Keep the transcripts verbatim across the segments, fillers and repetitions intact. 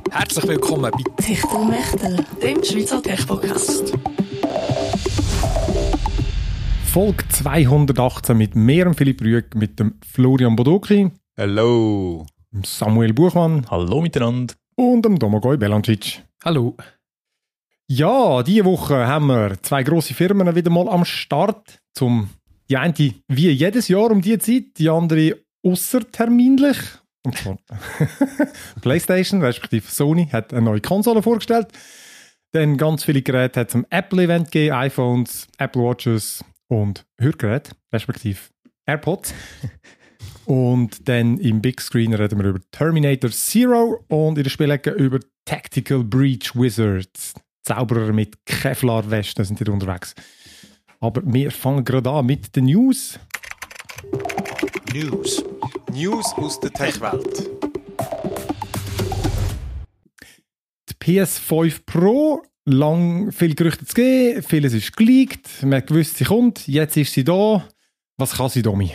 Herzlich willkommen bei Techtelmechtel, dem Schweizer Tech-Podcast. Folge zweihundertachtzehn mit mir und Philipp Rüegg, mit dem Florian Bodoki. Hallo. Samuel Buchmann. Hallo miteinander. Und dem Domagoj Belancic. Hallo. Ja, diese Woche haben wir zwei grosse Firmen wieder mal am Start. Zum, die eine wie jedes Jahr um diese Zeit, die andere ausserterminlich. Und zwar PlayStation, respektive Sony, hat eine neue Konsole vorgestellt. Dann ganz viele Geräte hat es am Apple-Event gegeben, iPhones, Apple Watches und Hörgeräte, respektive AirPods. Und dann im Big Screen reden wir über Terminator Zero und in der Spielecke über Tactical Breach Wizards. Zauberer mit Kevlar-Westen sind hier unterwegs. Aber wir fangen gerade an mit den News. News. News aus der Tech-Welt. Die P S fünf Pro, lang viel Gerüchte zu geben, vieles ist geleakt, man hat gewusst, sie kommt, jetzt ist sie da. Was kann sie, Domi?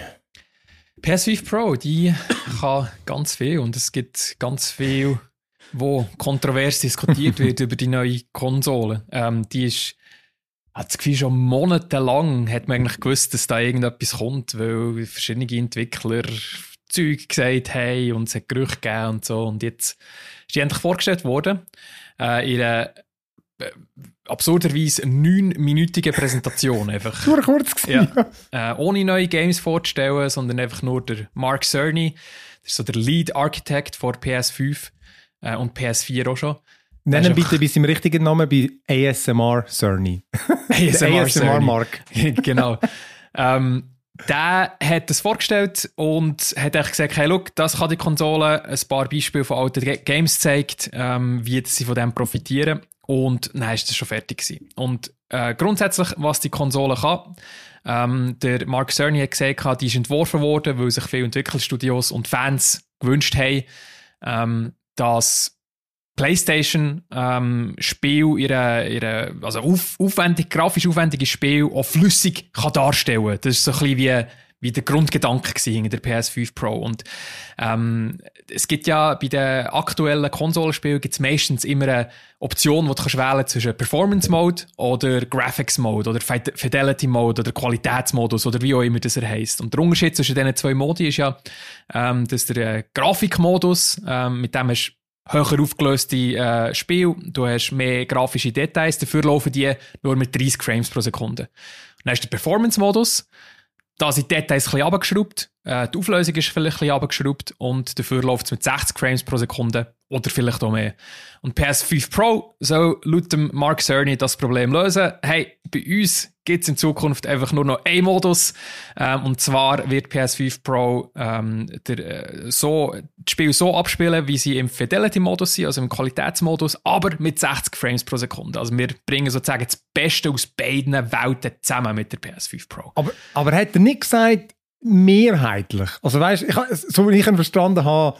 P S fünf Pro, die kann ganz viel und es gibt ganz viel, wo kontrovers diskutiert wird über die neue Konsole. Ähm, die ist, hat das Gefühl, schon monatelang hat man eigentlich gewusst, dass da irgendetwas kommt, weil verschiedene Entwickler Zeug gesagt haben und es hat Gerüchte gegeben und so. Und jetzt ist die endlich vorgestellt worden. Äh, in einer äh, absurderweise neunminütige Präsentation. Einfach. Nur kurz gewesen. Ja. Äh, ohne neue Games vorzustellen, sondern einfach nur der Mark Cerny. Das ist so der Lead Architect von P S fünf äh, und P S vier auch schon. Nennen bitte bei seinem richtigen Namen bei A S M R Cerny. A S M R, A S M R Mark. Genau. ähm, der hat das vorgestellt und hat echt gesagt, hey, look, das kann die Konsole, ein paar Beispiele von alten Games zeigt, ähm, wie sie von dem profitieren. Und dann ist das schon fertig gewesen. Und äh, grundsätzlich, was die Konsole kann, ähm, der Mark Cerny hat gesagt, die ist entworfen worden, weil sich viele Entwicklerstudios und Fans gewünscht haben, ähm, dass PlayStation ähm, Spiel, ihre, ihre, also auf, aufwendig, grafisch aufwendige Spiel auch flüssig kann darstellen. Das ist so ein bisschen wie, wie der Grundgedanke hinter der P S fünf Pro. Und ähm, es gibt ja bei den aktuellen Konsolenspielen gibt's meistens immer eine Option, die du kannst wählen zwischen Performance Mode oder Graphics Mode oder Fidelity Mode oder Qualitätsmodus oder wie auch immer das er heisst. Und der Unterschied zwischen diesen zwei Modi ist ja, ähm, dass der äh, Grafikmodus, ähm, mit dem hast höher aufgelöste äh, Spiel, du hast mehr grafische Details, dafür laufen die nur mit dreißig Frames pro Sekunde. Dann hast du den Performance-Modus, da sind die Details ein bisschen runtergeschraubt, äh, die Auflösung ist vielleicht ein bisschen runtergeschraubt und dafür läuft es mit sechzig Frames pro Sekunde oder vielleicht auch mehr. Und P S fünf Pro soll laut dem Mark Cerny das Problem lösen. Hey, bei uns gibt es in Zukunft einfach nur noch einen Modus. Ähm, und zwar wird P S fünf Pro ähm, der, äh, so, das Spiel so abspielen, wie sie im Fidelity-Modus sind, also im Qualitätsmodus, aber mit sechzig Frames pro Sekunde. Also wir bringen sozusagen das Beste aus beiden Welten zusammen mit der P S fünf Pro. Aber, aber hat er nicht gesagt, mehrheitlich? Also weißt, ich, so wie ich ihn verstanden habe,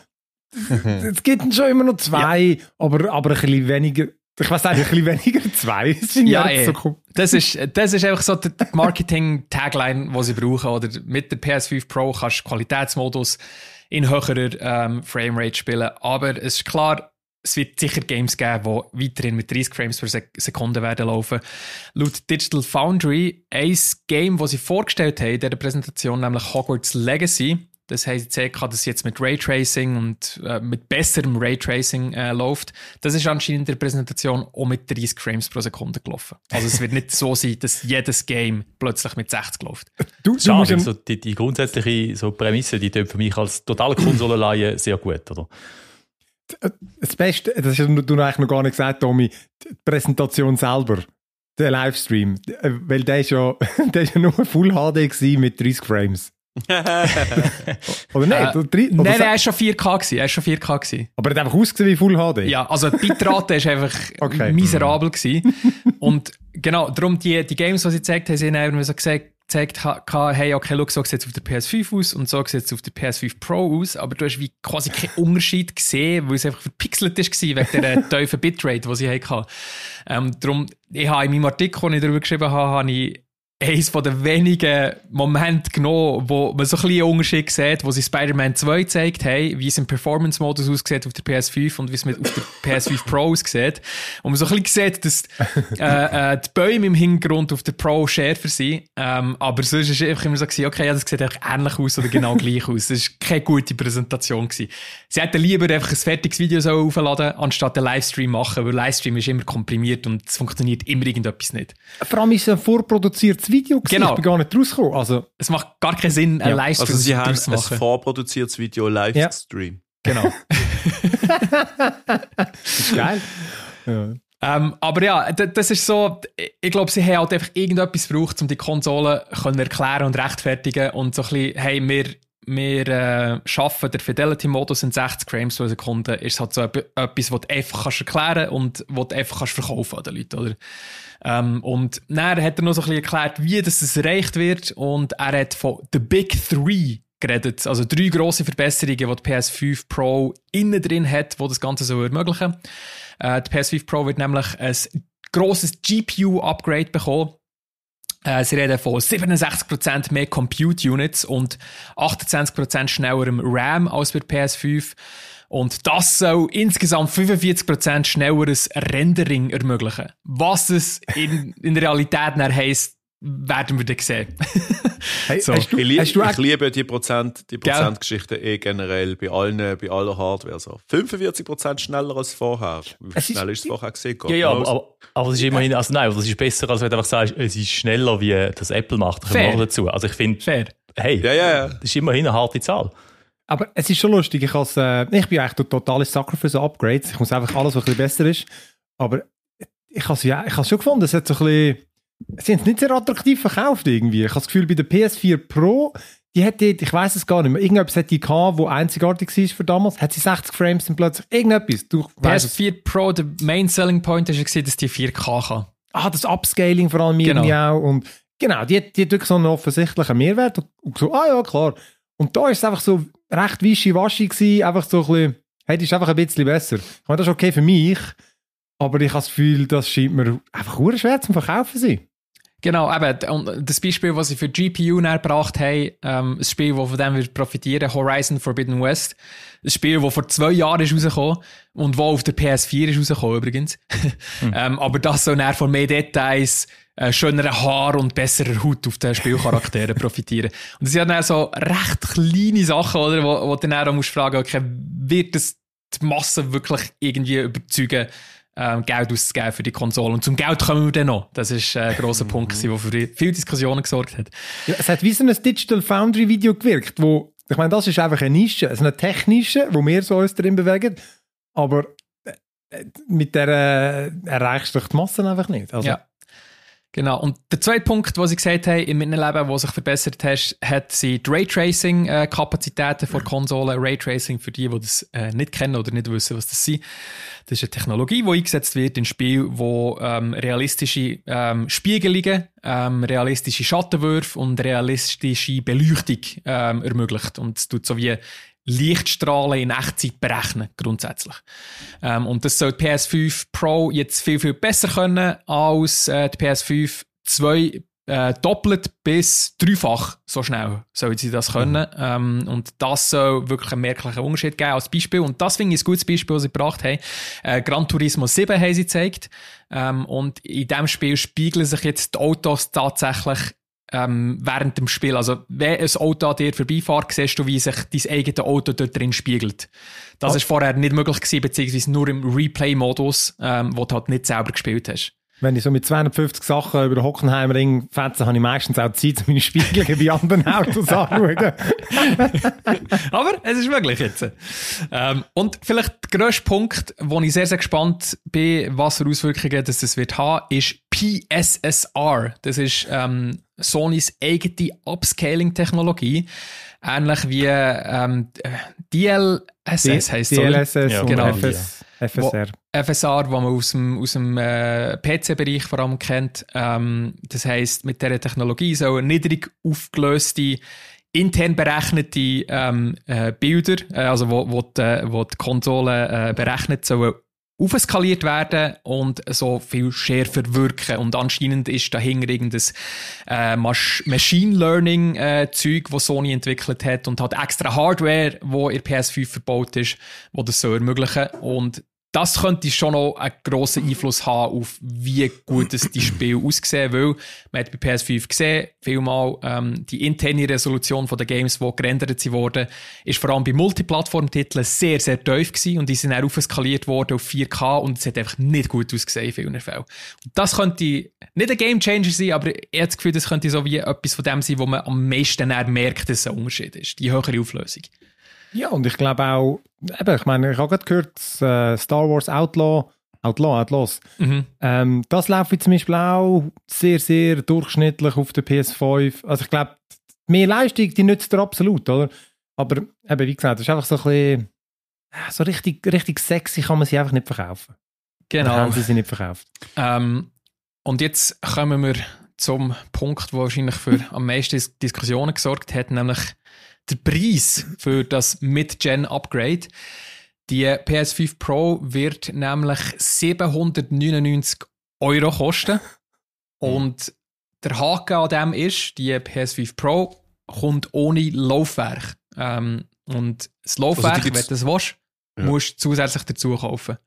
es gibt schon immer noch zwei, ja. aber, aber ein bisschen weniger. Ich weiss eigentlich, ein bisschen weniger zwei. Das ja, ja. So das, ist, das ist einfach so die Marketing-Tagline, die sie brauchen. Oder mit der P S fünf Pro kannst du Qualitätsmodus in höherer ähm, Framerate spielen. Aber es ist klar, es wird sicher Games geben, die weiterhin mit dreißig Frames pro Sek- Sekunde werden laufen. Laut Digital Foundry, ein Game, das sie vorgestellt haben in dieser Präsentation, nämlich Hogwarts Legacy. Das heisst, sie sagen, dass es jetzt mit Raytracing und äh, mit besserem Raytracing äh, läuft. Das ist anscheinend in der Präsentation auch mit dreißig Frames pro Sekunde gelaufen. Also es wird nicht so sein, dass jedes Game plötzlich mit sechzig läuft. Du, du musst so die, die grundsätzliche so Prämisse, die tut für mich als totale Konsolenleihe sehr gut, oder? Das Beste, das hast du eigentlich noch gar nicht gesagt, Tommy, die Präsentation selber, der Livestream, weil der ist ja, der ist ja nur Full H D gewesen mit dreißig Frames. Oder nicht? Äh, oder drei, oder nein, er war schon vier K gewesen. Er war schon vier K gewesen. Aber er hat einfach ausgesehen wie Full H D? Ja, also die Bitrate war einfach okay. miserabel gewesen. Und genau, darum die, die Games, die sie gezeigt haben, sie haben so gesagt, gezeigt, hey, okay, schau, so sieht es auf der P S fünf aus und so sieht es auf der P S fünf Pro aus, aber du hast wie quasi keinen Unterschied gesehen, weil es einfach verpixelt war wegen der tiefen Bitrate, die sie hatten. Ähm, darum, ich habe in meinem Artikel, den ich darüber geschrieben habe, habe ich eines der wenigen Momente genommen, wo man so ein bisschen einen Unterschied sieht, wo sie Spider-Man zwei gezeigt haben, wie es im Performance-Modus aussieht auf der P S fünf und wie es mit auf der P S fünf Pro aussieht. Und man so ein bisschen sieht, dass äh, äh, die Bäume im Hintergrund auf der Pro schärfer sind. Ähm, aber sonst war es einfach immer so gewesen, okay, ja, das sieht einfach ähnlich aus oder genau gleich aus. Das war keine gute Präsentation gewesen. Sie hätten lieber einfach ein fertiges Video so aufladen, anstatt einen Livestream machen, weil Livestream ist immer komprimiert und es funktioniert immer irgendetwas nicht. Vor allem ist es ein vorproduziertes Video gewesen. Genau. Ich bin gar nicht rausgekommen. Also, es macht gar keinen Sinn, einen Ja. Livestream Also sie haben daraus zu ein machen. vorproduziertes Video Livestream. Genau. geil. Ja. ähm, aber ja, d- das ist so, ich glaube, sie haben halt einfach irgendetwas gebraucht, um die Konsole können erklären und rechtfertigen und so ein bisschen, hey, wir, wir äh, schaffen den Fidelity-Modus in sechzig Frames pro Sekunde, ist halt so etwas, was du einfach kannst erklären und was du einfach kannst verkaufen an den Leuten, oder? Ähm, und dann hat er noch so ein bisschen erklärt, wie das erreicht wird und er hat von The Big Three geredet, also drei grosse Verbesserungen, die die P S fünf Pro innen drin hat, die das Ganze so ermöglichen. Äh, die P S fünf Pro wird nämlich ein grosses G P U-Upgrade bekommen. Äh, sie reden von siebenundsechzig Prozent mehr Compute Units und achtundzwanzig Prozent schnellerem RAM als bei der P S fünf. Und das soll insgesamt fünfundvierzig Prozent schnelleres Rendering ermöglichen. Was es in, in der Realität dann heisst, werden wir dann sehen. Hey, So. hast du, Ich, lie hast du ich echt, liebe die Prozent, die Gell? Prozentgeschichten eh generell bei allen, bei aller Hardware. So. fünfundvierzig Prozent schneller als vorher. Wie Es ist- schnell ist es vorher gesehen? Ja, ja, Gott knows. aber, aber, aber es ist immerhin, also nein, aber das ist besser, als wenn du einfach sagst, es ist schneller, wie das Apple macht. Da kommen wir Fair. noch dazu. Also ich finde, Fair. hey, Ja, ja, ja. das ist immerhin eine harte Zahl. aber es ist schon lustig. Ich, has, äh, ich bin eigentlich der totale Sucker für so Upgrades. Ich muss einfach alles, was ein bisschen besser ist. Aber ich habe ja, ich has schon gefunden, es hat so ein bisschen, sie haben es nicht sehr attraktiv verkauft irgendwie. Ich habe das Gefühl, bei der P S vier Pro, die hat dort, ich weiß es gar nicht mehr, irgendetwas hat die gehabt, wo einzigartig war für damals. Hat sie sechzig Frames dann plötzlich irgendetwas? Du P weißt S es. vier Pro, der Main Selling Point war, dass die vier K kann. Ah, das Upscaling vor allem irgendwie Genau. auch. Und genau, die, hat- die hat wirklich so einen offensichtlichen Mehrwert. Und, und so, ah ja, klar. Und da ist es einfach so recht wischiwaschi gewesen, einfach so ein bisschen, hey, das ist einfach ein bisschen besser. Ich meine, das ist okay für mich, aber ich habe das Gefühl, das scheint mir einfach sehr schwer zum Verkaufen zu sein. Genau, eben, und das Beispiel, das sie für G P U näher gebracht haben, ähm, ein Spiel, das von dem wird profitieren, Horizon Forbidden West. Ein Spiel, das vor zwei Jahren ist rausgekommen und das auf der P S vier ist rausgekommen übrigens. ähm, aber das soll näher von mehr Details, äh, schöneren Haar und besserer Haut auf den Spielcharakteren profitieren. Und das sind dann so recht kleine Sachen, oder, wo, wo du dann auch musst fragen, okay, wird das die Masse wirklich irgendwie überzeugen, ähm, Geld auszugeben für die Konsole. Und zum Geld kommen wir dann noch. Das ist äh, ein grosser Punkt, gewesen, der für viele Diskussionen gesorgt hat. Ja, es hat wie so ein Digital Foundry Video gewirkt, wo, ich meine, das ist einfach eine Nische, also eine technische, wo wir so uns drin bewegen, aber äh, mit der äh, erreichst du die Massen einfach nicht. Also, Ja. Genau. Und der zweite Punkt, den sie gesagt haben, in meinem Leben, wo sich verbessert hat, hat sie die Raytracing-Kapazitäten von Konsolen. Raytracing, für die, die das äh, nicht kennen oder nicht wissen, was das sind. Das ist eine Technologie, die eingesetzt wird in Spielen, wo ähm, realistische ähm, Spiegelungen, ähm, realistische Schattenwürfe und realistische Beleuchtung ähm, ermöglicht. Und es tut so wie Lichtstrahlen in Echtzeit berechnen, grundsätzlich. Ähm, und das soll die P S fünf Pro jetzt viel, viel besser können als äh, die P S fünf zwei äh, doppelt bis dreifach so schnell soll sie das können. Mhm. Ähm, und das soll wirklich einen merklichen Unterschied geben als Beispiel. Und das finde ich ein gutes Beispiel, das sie gebracht haben. Äh, Gran Turismo sieben haben sie gezeigt. Ähm, und in diesem Spiel spiegeln sich jetzt die Autos tatsächlich Ähm, während dem Spiel. Also, wenn ein Auto an dir vorbeifährt, siehst du, wie sich dein eigenes Auto dort drin spiegelt. Das war oh. vorher nicht möglich gewesen, beziehungsweise nur im Replay-Modus, ähm, wo du halt nicht selber gespielt hast. Wenn ich so mit zweihundertfünfzig Sachen über den Hockenheimring fetze, habe ich meistens auch Zeit, meine Spiegelungen bei anderen Autos anzuschauen. Aber es ist möglich jetzt. Ähm, und vielleicht der grösste Punkt, wo ich sehr, sehr gespannt bin, was für Auswirkungen das, das wird haben, ist P S S R. Das ist ähm, Sonys eigene Upscaling-Technologie. Ähnlich wie ähm, D L S S heisst es, D L S S ja, und genau. F S, F S R. Wo, F S R, wo man aus dem, aus dem äh, P C-Bereich vor allem kennt. Ähm, das heisst, mit dieser Technologie sollen niedrig aufgelöste, intern berechnete ähm, äh, Bilder, äh, also wo, wo, die, wo die Konsole äh, berechnet, sollen aufskaliert werden und so viel schärfer wirken. Und anscheinend ist dahinter irgendein äh, Machine Learning äh, Zeug, das Sony entwickelt hat und hat extra Hardware, wo in P S fünf verbaut ist, wo das so ermöglichen. Und das könnte schon noch einen grossen Einfluss haben auf wie gut es die Spiele aussehen, weil man hat bei P S fünf gesehen, vielmal ähm, die interne Resolution von den Games, die gerendert wurden, ist vor allem bei Multiplattform-Titeln sehr, sehr tief gewesen und die sind dann aufskaliert worden auf vier K und es hat einfach nicht gut ausgesehen in vielen Fällen. Und das könnte nicht ein Gamechanger sein, aber ich habe das Gefühl, das könnte so wie etwas von dem sein, wo man am meisten merkt, dass es ein Unterschied ist, die höhere Auflösung. Ja, und ich glaube auch, eben, ich meine, ich habe gerade gehört, äh, Star Wars Outlaw, Outlaw, Outlaws, Mhm. ähm, das läuft zum Beispiel auch sehr, sehr durchschnittlich auf der P S fünf. Also ich glaube, mehr Leistung, die nützt er absolut, oder? Aber eben, wie gesagt, das ist einfach so ein bisschen, so richtig, richtig sexy kann man sie einfach nicht verkaufen. Genau. Oder haben sie sie nicht verkauft. Ähm, und jetzt kommen wir zum Punkt, der wahrscheinlich für am meisten Dis- Diskussionen gesorgt hat, nämlich der Preis für das Mid-Gen-Upgrade. Die P S fünf Pro wird nämlich siebenhundertneunundneunzig Euro kosten. Und der Haken an dem ist, die P S fünf Pro kommt ohne Laufwerk. Ähm, und das Laufwerk, Also die wenn gibt's- du das willst, Ja. musst du zusätzlich dazu kaufen.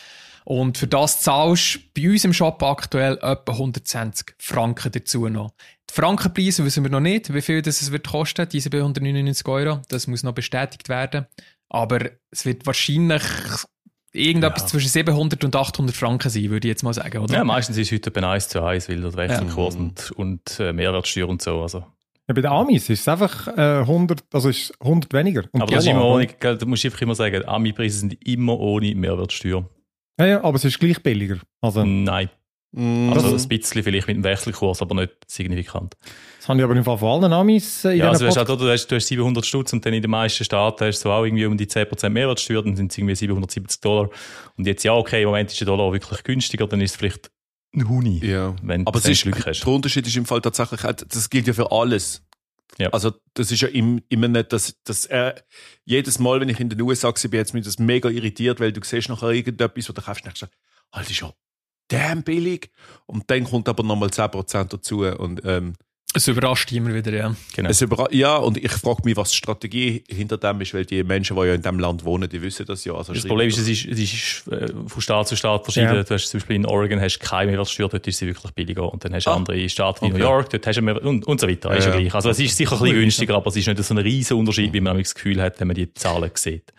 Und für das zahlst du bei uns im Shop aktuell etwa hundertzwanzig Franken dazu noch. Die Frankenpreise wissen wir noch nicht, wie viel das es wird kosten, diese hundertneunundneunzig Euro. Das muss noch bestätigt werden. Aber es wird wahrscheinlich irgendetwas Ja. zwischen siebenhundert und achthundert Franken sein, würde ich jetzt mal sagen, oder? Ja, meistens ist es heute etwa eins zu eins, weil der Wechselkurs Ja. und, und äh, Mehrwertsteuer und so. Also. Ja, bei den Amis ist es einfach äh, hundert, also ist hundert weniger. Und Aber das ist Dollar, immer oder? ohne, gell, da musst du einfach immer sagen, Ami-Preise sind immer ohne Mehrwertsteuer. Ja, ja, aber es ist gleich billiger. Also, Nein. Mm. Also Das- ein bisschen vielleicht mit dem Wechselkurs, aber nicht signifikant. das haben die aber im Fall von allen Amis äh, in Ja, also diesen weißt, Pod- du, du, hast, du hast siebenhundert Stutz und dann in den meisten Staaten hast du so auch irgendwie um die zehn Prozent Mehrwertsteuer, dann sind es irgendwie siebenhundertsiebzig Dollar. Und jetzt ja, okay, im Moment ist der Dollar wirklich günstiger, dann ist es vielleicht ein Huni, Ja. wenn Aber du es ist, Glück hast. der Unterschied ist im Fall tatsächlich, auch, das gilt ja für alles. Ja. Also das ist ja im, immer nicht, dass, dass äh, jedes Mal, wenn ich in den U S A war, bin jetzt mich das mega irritiert, weil du siehst nachher irgendetwas, was du kaufst, und denkst, Alter, das ist ja damn billig. Und dann kommt aber nochmal zehn Prozent dazu. Und, ähm, Es überrascht immer wieder, ja. Genau. es überra- ja, und ich frage mich, was die Strategie hinter dem ist, weil die Menschen, die ja in diesem Land wohnen, die wissen das ja. Also Das Problem ist, es ist, es ist äh, von Staat zu Staat verschieden. Ja. Du hast zum Beispiel in Oregon hast keine Mehrwertsteuer, dort ist sie wirklich billiger. Und dann hast du Ah. andere Staaten wie Okay. New York, dort hast du mehr, und, und so weiter. Ist ja Ja. gleich. Also es ist sicher ein bisschen günstiger, aber es ist nicht so ein riesen Unterschied, wie man manchmal das Gefühl hat, wenn man die Zahlen sieht.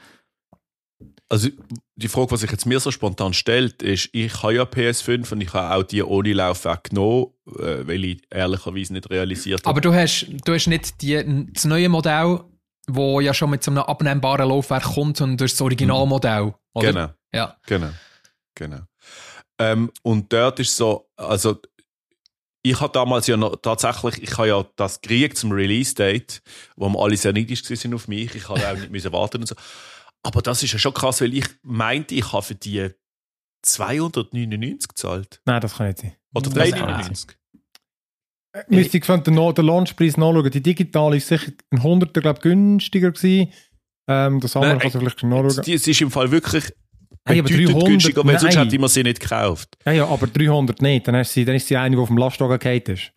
Also die Frage, was sich jetzt mir so spontan stellt, ist, ich habe ja P S fünf und ich habe auch die ohne Laufwerk genommen, äh, weil ich ehrlicherweise nicht realisiert habe. Aber du hast, du hast nicht die, das neue Modell, das ja schon mit so einem abnehmbaren Laufwerk kommt, sondern du hast das Originalmodell, oder? Genau, Ja. genau, genau. Ähm, und dort ist so, also ich habe damals ja noch tatsächlich, ich habe ja das gekriegt zum Release-Date, wo wir alle sehr neidisch sind auf mich. Ich habe auch nicht müssen warten und so. Aber das ist ja schon krass, weil ich meinte, ich habe für die zweihundertneunundneunzig gezahlt. Nein, das kann nicht sein. Oder Das dreihundertneunundneunzig. Müsste ich den, No- den Launchpreis nachschauen. Die digitale ist sicher ein Hunderter, glaube ich, günstiger gewesen. Ähm, das andere Nein, kannst du vielleicht nachschauen. Die- Es ist im Fall wirklich Hey, aber bedeutend dreihundert, günstiger, weil sonst nein. hätte man sie nicht gekauft. Ja, ja, aber dreihundert nicht. Dann, hast sie, dann ist sie eine, die auf dem Lastwagen gefallen ist.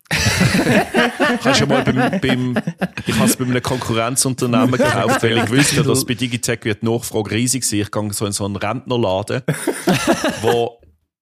Kannst du mal beim, beim, ich habe es bei einem Konkurrenzunternehmen gekauft, weil ich wusste, dass bei Digitech wird die Nachfrage riesig sein. Ich gehe so in so einen Rentnerladen, wo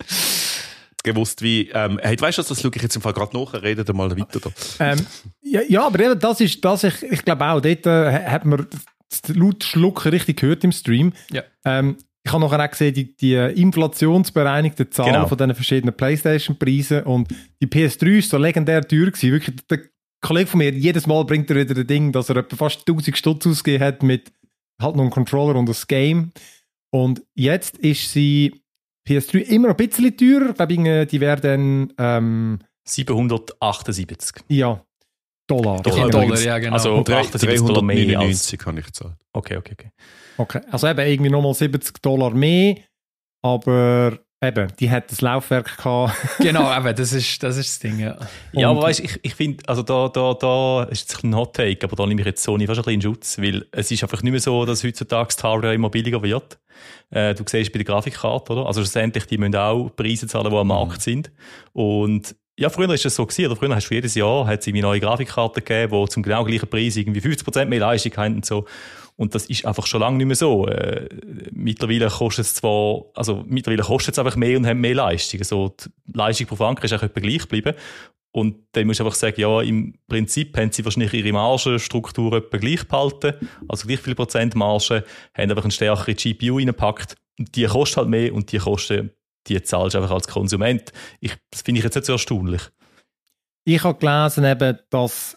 gewusst wie, ähm, hey, weißt du, das schaue ich jetzt im Fall gerade nach, redet ihr mal weiter da. Ähm, ja, ja, aber eben, das ist, das ich, ich glaube auch, dort äh, hat man das laut Schlucken richtig gehört im Stream. Ja. Ähm, ich habe nachher auch gesehen, die, die inflationsbereinigten Zahlen Genau. von diesen verschiedenen PlayStation-Preisen und die P S drei ist so legendär teuer gewesen. Wirklich, der Kollege von mir, jedes Mal bringt er wieder ein Ding, dass er etwa fast tausend Stutz ausgegeben hat mit halt noch einem Controller und das Game. Und jetzt ist sie P S drei immer noch ein bisschen teurer. Ich glaube, die werden ähm, siebenhundertachtundsiebzig. ja, Dollar. Dollar, Ja, Dollar, übrigens. ja, genau. Also achtundsiebzig Dollar mehr als... dreihundertneunundneunzig habe ich gezahlt. Okay, okay, okay. Okay, also eben irgendwie nochmal siebzig Dollar mehr, aber eben, die hat das Laufwerk gehabt. Genau, eben, das ist das, ist das Ding, ja. Ja, Und- aber weißt, ich, ich finde, also da, da, da ist jetzt ein Hot Take, aber da nehme ich jetzt Sony fast ein bisschen in Schutz, weil es ist einfach nicht mehr so, dass heutzutage die Hardware immer billiger wird. Äh, du siehst bei der Grafikkarte, oder? Also schlussendlich, die müssen auch Preise zahlen, die am Markt sind. Und ja, früher war das so gewesen, oder früher hast du jedes Jahr hat's irgendwie neue Grafikkarten gegeben, die zum genau gleichen Preis irgendwie fünfzig Prozent mehr Leistung haben und so. Und das ist einfach schon lange nicht mehr so. Äh, mittlerweile kostet es zwar, also mittlerweile kostet es einfach mehr und haben mehr Leistung. Also die Leistung pro Franken ist auch etwa gleich geblieben. Und dann musst du einfach sagen, ja, im Prinzip haben sie wahrscheinlich ihre Margenstruktur etwa gleich behalten, also gleich viel Prozent Marge, haben einfach eine stärkere G P U reingepackt. Und die kostet halt mehr und die Kosten, die zahlst du einfach als Konsument. Ich, das finde ich jetzt nicht so erstaunlich. Ich habe gelesen, eben, dass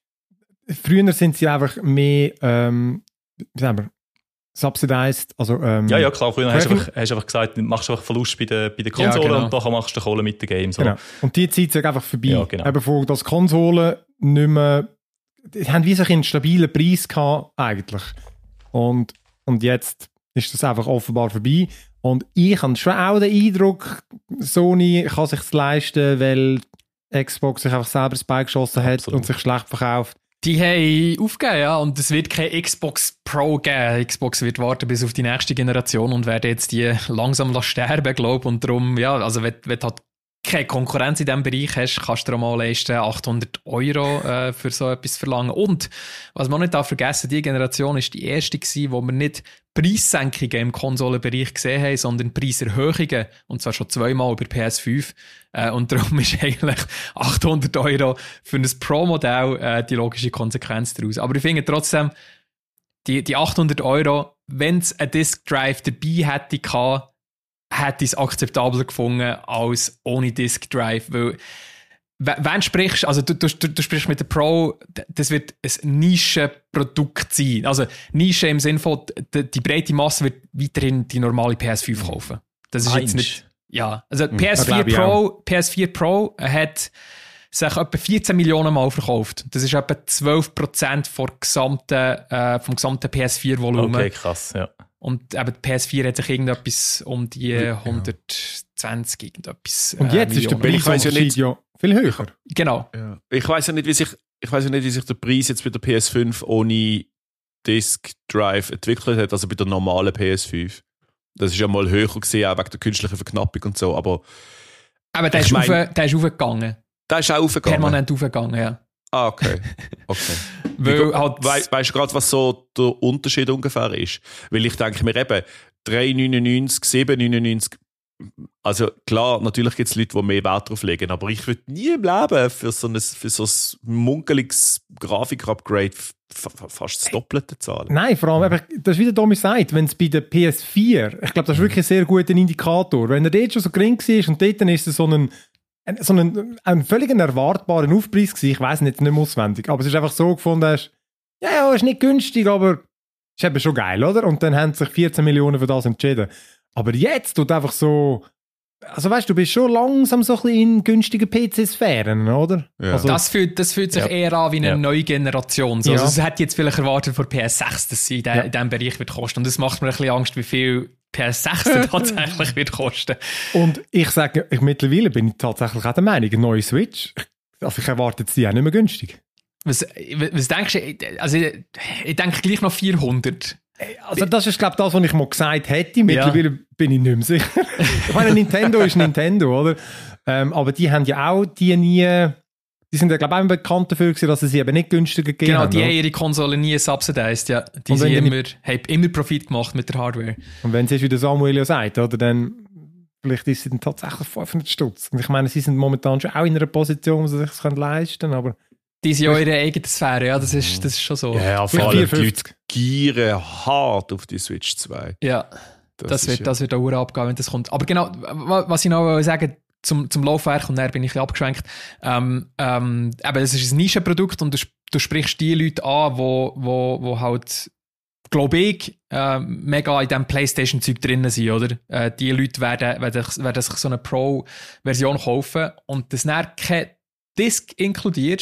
früher sind sie einfach mehr, ähm, wie sagen wir, subsidized, also ähm, Ja, ja, klar, früher hast du Tracking- einfach, hast du einfach gesagt, machst du einfach Verlust bei der, bei der Konsole Ja, genau. und nachher machst du Kohle mit den Games. Oder? Genau. Und die Zeit ist einfach vorbei. Ja, genau. Eben von, dass Konsolen nicht mehr, die haben wie sich einen stabilen Preis gehabt, eigentlich. Und, und jetzt ist das einfach offenbar vorbei. Und ich habe schon auch den Eindruck, Sony kann sich leisten, weil Xbox sich einfach selber das Bein geschossen hat Absolut. und sich schlecht verkauft. Die haben aufgegeben, ja, und es wird keine Xbox Pro geben. Xbox wird warten bis auf die nächste Generation und werden jetzt die langsam lassen sterben, glaube ich. Und darum, ja, also wenn, wenn du halt keine Konkurrenz in diesem Bereich hast, kannst du dir auch mal leisten, achthundert Euro äh, für so etwas verlangen. Und, was man nicht darf vergessen, die Generation ist die erste gewesen, wo wir nicht Preissenkungen im Konsolenbereich gesehen haben, sondern Preiserhöhungen. Und zwar schon zweimal über P S fünf. Äh, und darum ist eigentlich achthundert Euro für ein Pro-Modell äh, die logische Konsequenz daraus. Aber ich finde trotzdem, die, die achthundert Euro, wenn es ein Disk Drive dabei hätte gehabt, hätte ich es akzeptabler gefunden als ohne Disk Drive, weil w- wenn du sprichst, also du, du, du sprichst mit der Pro, d- das wird ein Nischenprodukt sein. Also Nische im Sinne von, die, die breite Masse wird weiterhin die normale P S fünf kaufen. Das ist jetzt Meinst? nicht, ja, also P S das vier glaube ich Pro, P S vier Pro hat sich etwa vierzehn Millionen Mal verkauft. Das ist etwa zwölf Prozent vom gesamten, äh, vom gesamten P S vier Volumen. Okay, krass, ja. Und eben die P S vier hat sich irgendetwas um die hundertzwanzig irgendetwas. Und äh, jetzt ist der Millionen. Ich weiss ja Preisunterschied ja viel höher. Genau. Ja. Ich weiß ja nicht, wie sich, ich weiß ja nicht, wie sich der Preis jetzt bei der P S fünf ohne Disk Drive entwickelt hat, also bei der normalen P S fünf. Das ist ja mal höher gesehen, auch wegen der künstlichen Verknappung und so, aber Aber der Ich ist, mein- auf, der ist aufgegangen. da ist auch aufgegangen. Permanent aufgegangen, ja. Ah, okay. okay. Weil Wie- halt, Wei weißt du gerade, was so der Unterschied ungefähr ist? Weil ich denke mir eben, drei neunundneunzig, sieben neunundneunzig, also klar, natürlich gibt es Leute, die mehr Wert drauf legen, aber ich würde nie im Leben für so ein, für so ein munkeliges Grafik-Upgrade f- f- fast das Doppelte zahlen. Nein, vor allem, eben, das ist wie der Domi sagt, wenn es bei der P S vier, ich glaube, das ist wirklich ein sehr guter Indikator. Wenn er dort schon so gering war und dort dann ist es so ein, ein, so ein, ein völlig erwartbarer Aufpreis gewesen, ich weiss nicht, nicht mehr auswendig, aber es ist einfach so gefunden, hast, ja, ja, ist nicht günstig, aber ist eben schon geil, oder? Und dann haben sich vierzehn Millionen für das entschieden. Aber jetzt tut einfach so, also weißt du, du bist schon langsam so ein bisschen in günstigen P C-Sphären, oder? Ja. Also, das fühlt, das fühlt sich Ja. eher an wie eine Ja. neue Generation. So. Ja. Also, es hätte jetzt vielleicht erwartet vor P S sechs, dass sie in, de, Ja. in diesem Bereich wird kosten. Und das macht mir ein bisschen Angst, wie viel P S sechs dann tatsächlich wird kosten. Und ich sage, ich, mittlerweile bin ich tatsächlich auch der Meinung, eine neue Switch, also ich erwarte jetzt die auch nicht mehr günstig. Was, was denkst du? Also, ich, ich denke gleich noch vierhundert. Also das ist, glaube ich, das, was ich mal gesagt hätte. Mittlerweile bin ich nicht mehr sicher. Ich meine, Nintendo ist Nintendo, oder? Ähm, aber die haben ja auch die nie... Die sind ja, glaube ich, auch bekannt dafür gewesen, dass sie sie eben nicht günstiger gegeben Genau, haben. die oder? haben ihre Konsole nie subsidized, ja. Die Und wenn sind die immer, haben immer Profit gemacht mit der Hardware. Und wenn es ist, wie der Samuel ja sagt, oder, dann vielleicht ist sie dann tatsächlich fünfhundert Stutz. Und ich meine, sie sind momentan schon auch in einer Position, wo sie sich das leisten können, aber... Die sind ja ihre eigene Sphäre, ja, das ist, das ist schon so. Ja, vor Vielleicht allem die Leute vierhundertfünfzig. gieren hart auf die Switch zwei. Ja, das, ist wird, ja- das wird auch Uhr abgehen, wenn das kommt. Aber genau, wa- was ich noch sagen zum, zum Laufwerk, und dann bin ich ein bisschen abgeschwenkt, ähm, ähm, eben, es ist ein Nischenprodukt und du, sp- du sprichst die Leute an, wo, wo, wo halt, glaube ich, äh, mega in diesem PlayStation-Zeug drin sind, oder? Äh, die Leute werden, werden, werden sich so eine Pro-Version kaufen und das dann kein Disk inkludierst,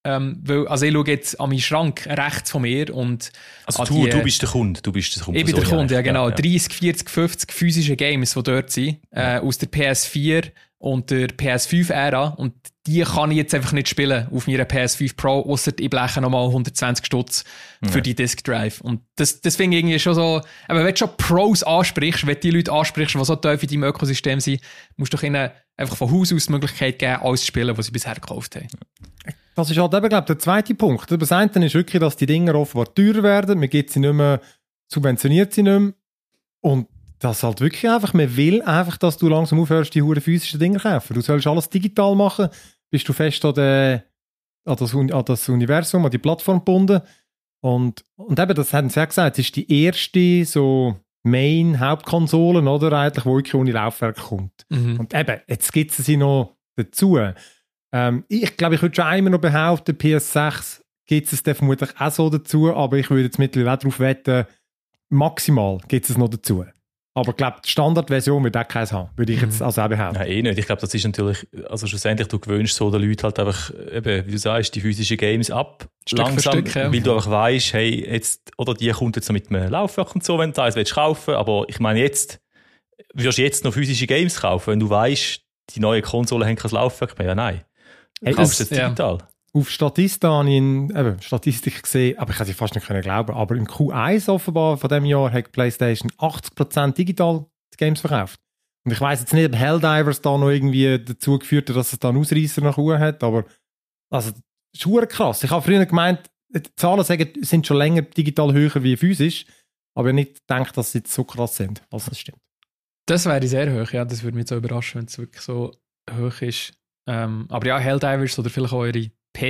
Ähm, weil, also ich schaue jetzt an meinen Schrank rechts von mir und Also an du, die, du bist der Kunde, du bist der Kunde. ich bin der Sony Kunde, ja eigentlich. genau. Ja, ja. dreißig, vierzig, fünfzig physische Games, die dort sind, äh, aus der P S vier und der P S fünf Ära und die kann ich jetzt einfach nicht spielen auf meiner P S fünf Pro, ausser ich bleche nochmal hundertzwanzig Stutz für Ja. die Disk Drive. Und das, das finde ich irgendwie schon so, aber wenn du schon Pros ansprichst, wenn du die Leute ansprichst, die so tief in deinem Ökosystem sind, musst du doch ihnen einfach von Haus aus die Möglichkeit geben, alles zu spielen, was sie bisher gekauft haben. Das ist halt eben, glaube ich, der zweite Punkt. Das eine ist wirklich, dass die Dinger offenbar teurer werden. Man gibt sie nicht mehr, subventioniert sie nicht mehr. Und das halt wirklich einfach, man will einfach, dass du langsam aufhörst, die hure physischen Dinge zu kaufen. Du sollst alles digital machen, bist du fest an, der, an, das, an das Universum, an die Plattform gebunden. Und, und eben, das haben sie ja gesagt, es ist die erste so Main-Hauptkonsole, oder, eigentlich, wo wirklich ohne Laufwerk kommt. Mhm. Und eben, jetzt gibt es sie noch dazu. Ähm, ich glaube, ich würde schon einmal noch behaupten, P S sechs gibt es dann vermutlich auch so dazu, aber ich würde jetzt mittlerweile auch darauf wetten, maximal gibt es noch dazu. Aber ich glaube, die Standardversion wird auch keins haben, würde ich jetzt also auch behaupten. Nein, eh nicht. Ich glaube, das ist natürlich, also schlussendlich, du gewöhnst so den Leuten halt einfach, eben, wie du sagst, die physischen Games ab. Stück für langsam, Stück, ja. weil du einfach weißt, hey, jetzt, oder die kommt jetzt noch mit einem Laufwerk und so, wenn du eins willst kaufen, aber ich meine, jetzt, wirst du jetzt noch physische Games kaufen, wenn du weißt, die neue Konsole haben kein Laufwerk mehr? Ja, nein. Du Hey, kaufst das- es digital. Auf Statista habe ich in, eben, Statistik gesehen, aber ich kann sie fast nicht können glauben, aber im Q eins offenbar von diesem Jahr hat PlayStation achtzig Prozent digital die Games verkauft. Und ich weiss jetzt nicht, ob Helldivers da noch irgendwie dazu geführt hat, dass es da einen Ausreisser nach oben hat, aber also, das ist verdammt krass. Ich habe früher gemeint, die Zahlen sagen, sind schon länger digital höher wie physisch, aber ich habe nicht gedacht, dass sie jetzt so krass sind, als das stimmt. Das wäre sehr hoch, ja. Das würde mich so überraschen, wenn es wirklich so hoch ist. Ähm, aber ja, Helldivers oder vielleicht auch eure P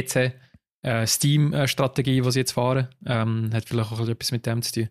C-Steam-Strategie, die sie jetzt fahren, ähm, hat vielleicht auch etwas mit dem zu tun.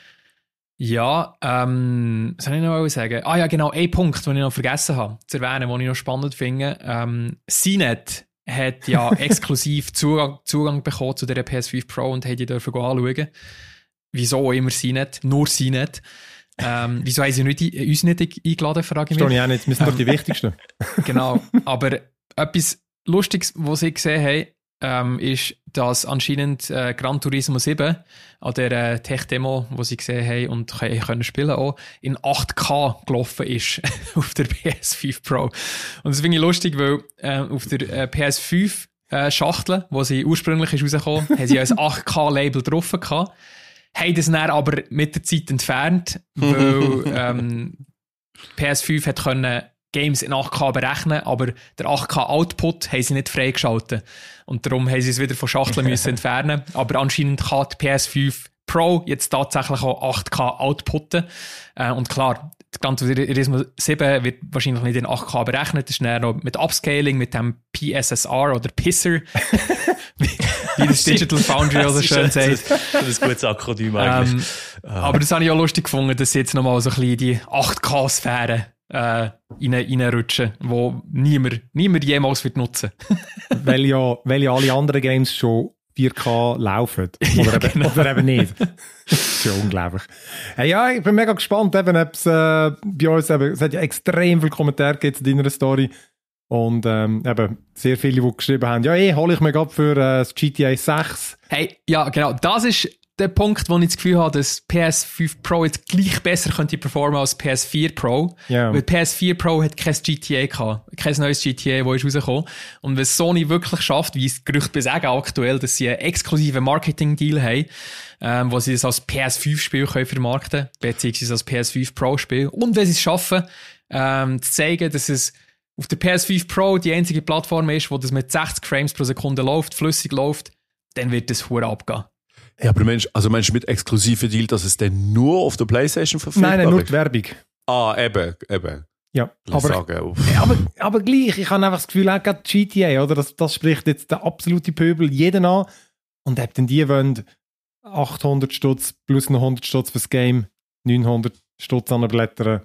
Ja, ähm, was soll ich noch sagen? Ah ja, genau, ein Punkt, den ich noch vergessen habe zu erwähnen, den ich noch spannend finde. Ähm, C net hat ja exklusiv Zugang, Zugang bekommen zu der P S fünf Pro und hat die dürfen anschauen. Wieso auch immer C net? Nur C net. Ähm, wieso haben sie nicht, uns nicht eingeladen, frage ich mich. Verstehe ich auch nicht, wir sind doch die Wichtigsten. Genau, aber etwas Lustiges, was ich gesehen habe, ähm, ist, dass anscheinend äh, Gran Turismo sieben an der äh, Tech-Demo, die sie gesehen haben und können, können spielen auch, in acht K gelaufen ist auf der P S fünf Pro. Und das finde ich lustig, weil äh, auf der äh, P S fünf äh, Schachtel, wo sie ursprünglich ist rausgekommen, haben sie ein acht K-Label drauf gehabt, haben das dann aber mit der Zeit entfernt, weil ähm, P S fünf hat können Games in acht K berechnen, aber der acht K-Output haben sie nicht freigeschaltet. Und darum haben sie es wieder von Schachteln müssen entfernen. Aber anscheinend kann die P S fünf Pro jetzt tatsächlich auch acht K outputten. Äh, und klar, das Gran Turismo sieben wird wahrscheinlich nicht in acht K berechnet. Das ist dann noch mit Upscaling, mit dem P S S R oder P S S R, wie, wie das Digital Foundry oder so schön sagt. Das ist ein gutes Akronym eigentlich. Ähm, aber das habe ich auch lustig gefunden, dass sie jetzt nochmal so ein bisschen in die acht K-Sphäre äh, rein, reinrutschen, wo niemand, niemand jemals wird nutzen. weil, ja, weil ja alle anderen Games schon vier K laufen. Oder, Ja, eben, genau. oder eben nicht. Das ist ja unglaublich. Hey, ja, ich bin mega gespannt, eben, ob es äh, bei uns eben, es hat ja extrem viele Kommentare gegeben zu deiner Story. Und ähm, eben sehr viele, die geschrieben haben, ja, eh, hole ich mir gerade für äh, das G T A sechs. Hey, ja, genau, das ist der Punkt, wo ich das Gefühl habe, dass P S fünf Pro jetzt gleich besser könnte performen als P S vier Pro. Ja. Weil P S vier Pro hat kein G T A gehabt. Kein neues G T A, das ist rausgekommen. Und wenn Sony wirklich schafft, wie es Gerüchte besagen aktuell, dass sie einen exklusiven Marketing-Deal haben, ähm, wo sie das als P S fünf Spiel können vermarkten, beziehungsweise als P S fünf Pro Spiel. Und wenn sie es schaffen, ähm, zu zeigen, dass es auf der P S fünf Pro die einzige Plattform ist, wo das mit sechzig Frames pro Sekunde läuft, flüssig läuft, dann wird das hure abgehen. Ja, aber Mensch, also meinst du mit exklusiven Deal, dass es dann nur auf der PlayStation verfügbar Nein, nein, nur ist? die Werbung. Ah, eben, eben. Ja, Lass aber, sagen, uff. ja, aber, aber gleich, ich habe einfach das Gefühl, auch gerade G T A, oder? Das, das spricht jetzt der absolute Pöbel jeden an. Und ob denn die wollen achthundert Stutz plus noch hundert Stutz fürs Game, neunhundert Stutz anblättern.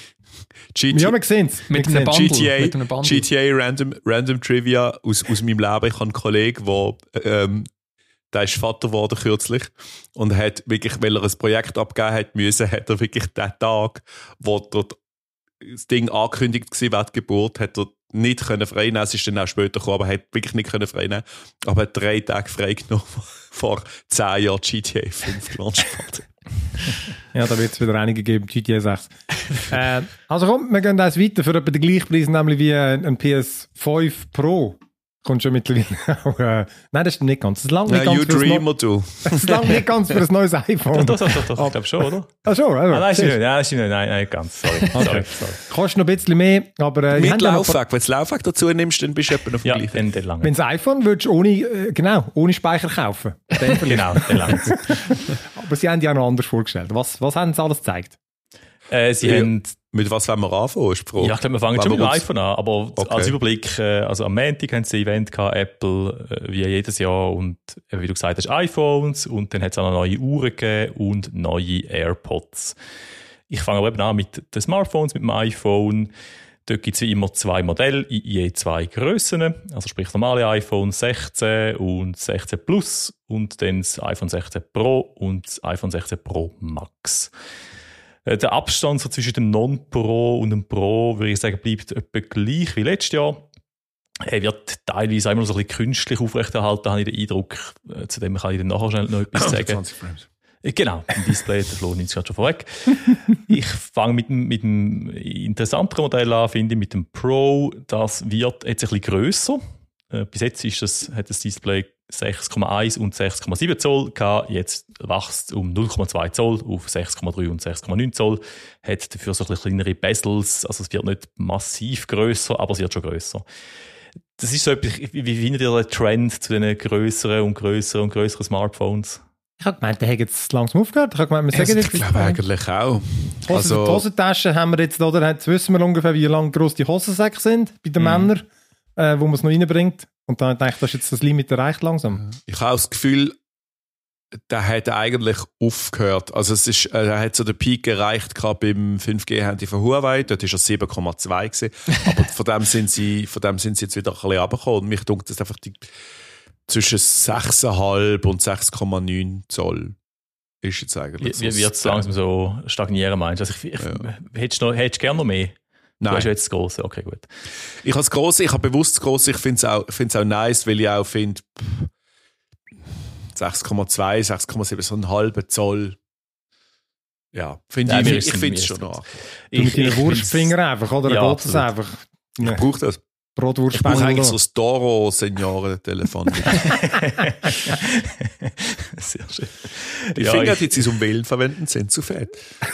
G T A, Ja, wir sehen es. Mit einem Bundle. G T A, mit einem Bundle. G T A Random, Random Trivia aus, aus meinem Leben. Ich habe einen Kollegen, der, ähm, der ist Vater geworden kürzlich und hat wirklich, weil er ein Projekt abgeben hat müssen, hat er wirklich den Tag, wo dort das Ding angekündigt war, die Geburt, hat er nicht können frei nehmen. Es ist dann auch später gekommen, aber er hat wirklich nicht können frei nehmen. Aber er hat drei Tage frei genommen vor zehn Jahren G T A fünf gelauncht worden. Ja, da wird es wieder einige geben, G T A sechs. äh, also komm, wir gehen eins weiter für etwa den gleichen Preis, nämlich wie ein, ein P S fünf Pro. Kommt schon mittlerweile auch. Äh, nein, das stimmt nicht ganz. Das langt nicht Ja, ganz you für dream Neu- or do. das langt nicht ganz für ein neues iPhone. Doch, doch, doch, doch. Ich glaube schon, oder? Ah, schon, Ah, oder? nein, stimmt nicht. Nein, stimmt nicht. Nein, nein, ganz. Sorry. sorry, sorry. Kostet noch ein bisschen mehr, aber... Äh, die Mit haben ja noch- Laufwerk. Wenn du das Laufwerk dazu nimmst, dann bist du etwa auf dem Ja, gleichen. dann, dann lange. Wenn das iPhone würdest du ohne, äh, genau, ohne Speicher kaufen. Dann vielleicht. Genau, dann lange. Aber sie haben die auch noch anders vorgestellt. Was, was haben sie alles gezeigt? Äh, sie Ja. haben, Mit was wollen wir anfangen, ist die Frage. ja, ich glaube, wir fangen Wenn schon mit dem wir uns- iPhone an, aber Okay. als Überblick, äh, also am Montag haben sie ein Event gehabt, Apple, äh, wie jedes Jahr, und äh, wie du gesagt hast, iPhones, und dann hat es auch noch neue Uhren gegeben und neue AirPods. Ich fange aber eben an mit den Smartphones, mit dem iPhone. Dort gibt es wie immer zwei Modelle in je zwei Grössen. Also sprich das normale iPhone sechzehn und sechzehn Plus und dann das iPhone sechzehn Pro und das iPhone sechzehn Pro Max. Äh, Der Abstand so zwischen dem Non-Pro und dem Pro, würde ich sagen, bleibt etwa gleich wie letztes Jahr. Er wird teilweise immer noch so ein bisschen künstlich aufrechterhalten, habe ich den Eindruck. Äh, Zu dem kann ich dann nachher schnell noch etwas sagen. zwanzig Frames. Äh, Genau, im Display, der Flo nimmt es gerade schon vorweg. Ich fange mit, dem- mit dem interessanteren Modell an, finde ich, mit dem Pro. Das wird jetzt ein bisschen grösser. Äh, Bis jetzt ist das, hat das Display sechs Komma eins und sechs Komma sieben Zoll gehabt. Jetzt wächst es um null Komma zwei Zoll auf sechs Komma drei und sechs Komma neun Zoll. Hat dafür so ein bisschen kleinere Bezels. Also es wird nicht massiv grösser, aber es wird schon grösser. Das ist so etwas, wie wie findet ihr den Trend zu den grösseren und grösseren und grösseren Smartphones? Ich habe gemeint, der hat jetzt langsam aufgehört. Ich habe gemeint, wir sagen Ich jetzt... glaube eigentlich auch. Hosen, Also- die Hosentaschen haben wir jetzt, oder? Jetzt wissen wir ungefähr, wie lang gross die Hosensäcke sind bei den Männern, äh, wo man es noch reinbringt. Und dann denke ich, das ist jetzt das Limit erreicht langsam. Ich habe auch das Gefühl, der hat eigentlich aufgehört. Also es ist, äh, er hat so den Peak erreicht gerade beim fünf G-Handy von Huawei. Dort war er sieben Komma zwei gewesen. Aber von dem sind sie, von dem sind sie jetzt wieder ein bisschen runtergekommen. Und mich dunkt das einfach die, zwischen sechs Komma fünf und sechs Komma neun Zoll ist jetzt eigentlich Wie, wie wird es langsam so stagnieren, meinst du? Also ich, ich, Ja. Hättest du noch- hättest du gerne noch mehr? Du Nein. hast ja jetzt das Grosse, okay, gut. Ich habe das Grosse, ich habe bewusst das Grosse, ich finde es auch, find's auch nice, weil ich auch finde, sechs Komma zwei, sechs Komma sieben, so einen halben Zoll. Ja, finde Nein, ich, mir ich, ist- ich finde es mir schon ist- noch. Du mit deinen find's- Wurstfinger einfach, oder? Ja, Ja, geht das absolut. einfach. Ich brauche das. Ich brauche Bratwurstspengel. eigentlich so das Doro Senioren-Telefon. Sehr schön. Die Ja, Finger, ich- die sie zum Wählen verwenden, sind zu fett.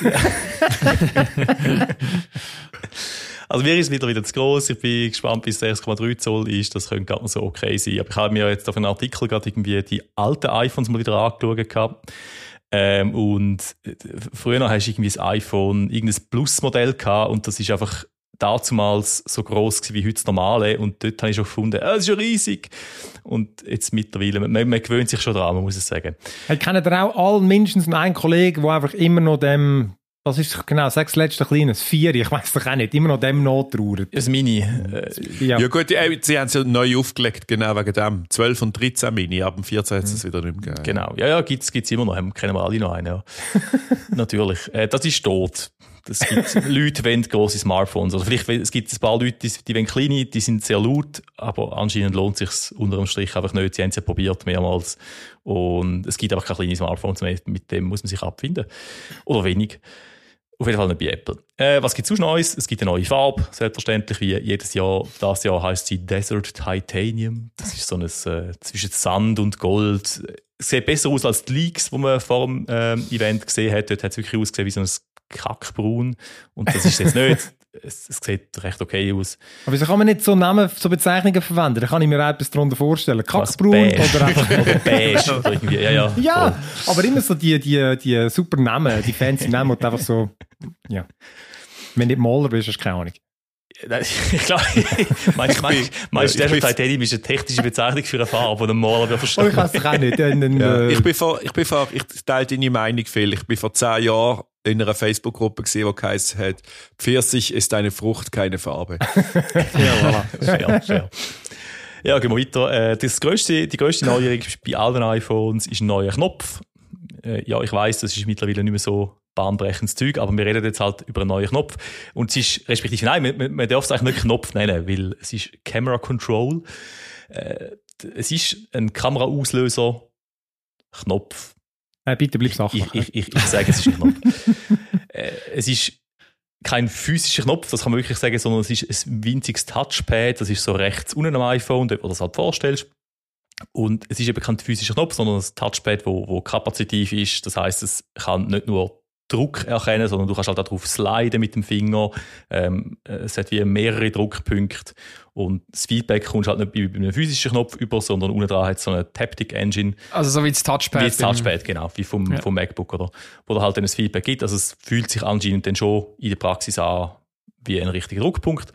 Also mir ist es wieder wieder zu gross. Ich bin gespannt, bis sechs Komma drei Zoll ist. Das könnte gerade noch so okay sein. Aber ich habe mir jetzt auf einen Artikel gerade irgendwie die alten iPhones mal wieder angeschaut gehabt. Ähm, und äh, früher hast du irgendwie das iPhone, irgendein Plus-Modell gehabt und das ist einfach damals so gross gewesen wie heute das normale. Und dort habe ich schon gefunden, ah, das ist ja riesig. Und jetzt mittlerweile, man, man gewöhnt sich schon dran, man muss es sagen. Hey, kennen ihr auch alle mindestens noch einen Kollegen, der einfach immer noch dem, was ist es genau, sechs letzte kleines, vier, ich weiß doch auch nicht, immer noch dem nachtrauert. Das Mini. Äh, Ja. Ja gut, äh, sie haben es ja neu aufgelegt, genau wegen dem. zwölf und dreizehn Mini, ab dem vierzehn hat es es wieder nicht mehr gegeben. Genau, ja, ja, gibt's, gibt's immer noch, haben, kennen wir alle noch einen, ja. Natürlich. Äh, das ist tot. Das gibt Leute, die wollen grosse Smartphones. Oder vielleicht, es gibt ein paar Leute, die, die wollen kleine, die sind sehr laut, aber anscheinend lohnt es sich unter dem Strich einfach nicht. Sie haben es ja probiert mehrmals. Und es gibt einfach keine kleinen Smartphones mehr, mit dem muss man sich abfinden. Oder wenig. Auf jeden Fall nicht bei Apple. Äh, was gibt es sonst Neues? Es gibt eine neue Farbe, selbstverständlich, wie jedes Jahr. Das Jahr heisst sie Desert Titanium. Das ist so ein äh, zwischen Sand und Gold. Es sieht besser aus als die Leaks, die man vor dem ähm, Event gesehen hat. Dort hat es wirklich ausgesehen wie so ein Kackbraun. Und das ist jetzt nicht. Es, es sieht recht okay aus. Aber wieso kann man nicht so Namen, so Bezeichnungen verwenden? Da kann ich mir auch etwas darunter vorstellen. Was, Kackbraun beige. oder einfach... Oder beige. Oder irgendwie. Ja, ja. Ja, aber immer so die, die, die super Namen, die fancy Namen und einfach so, ja. Wenn du nicht Maler bist, hast du keine Ahnung. Nein, ich glaube, meinst, meinst, meinst Ja, du, ich Desert bin- Titanium ist eine technische Bezeichnung für eine Farbe, die ein Maler Oh, verstehen. ich weiß es auch nicht. Dann, dann, Ja. äh, Ich bin vor, ich bin vor, ich teile deine Meinung viel. Ich bin vor zehn Jahren in einer Facebook-Gruppe gesehen, die geheißen hat, Pfirsich ist eine Frucht, keine Farbe. ja, voilà. Fair, fair. Ja, gehen wir weiter. Äh, Das grösste, die grösste Neuerung bei allen iPhones ist ein neuer Knopf. Äh, Ja, ich weiss, das ist mittlerweile nicht mehr so bahnbrechendes Zeug, aber wir reden jetzt halt über einen neuen Knopf. Und es ist, respektive, nein, man, man, man darf es eigentlich nicht Knopf nennen, weil es ist Camera Control. Äh, es ist ein Kameraauslöser Knopf. Äh, bitte bleib sachlich. Ich, ich, ich, ich sage, es ist ein Knopf. äh, es ist kein physischer Knopf, das kann man wirklich sagen, sondern es ist ein winziges Touchpad, das ist so rechts unten am iPhone, dort wo du das halt vorstellst. Und es ist eben kein physischer Knopf, sondern ein Touchpad, wo, wo kapazitiv ist. Das heisst, es kann nicht nur Druck erkennen, sondern du kannst halt auch drauf sliden mit dem Finger. Ähm, es hat wie mehrere Druckpunkte. Und das Feedback kommst halt nicht wie bei einem physischen Knopf über, sondern unten dran hat es so eine Taptic Engine. Also so wie das Touchpad. Wie das Touchpad, genau, wie vom, ja. vom MacBook, oder? Wo da halt dann ein Feedback gibt. Also es fühlt sich anscheinend dann schon in der Praxis an wie ein richtiger Druckpunkt.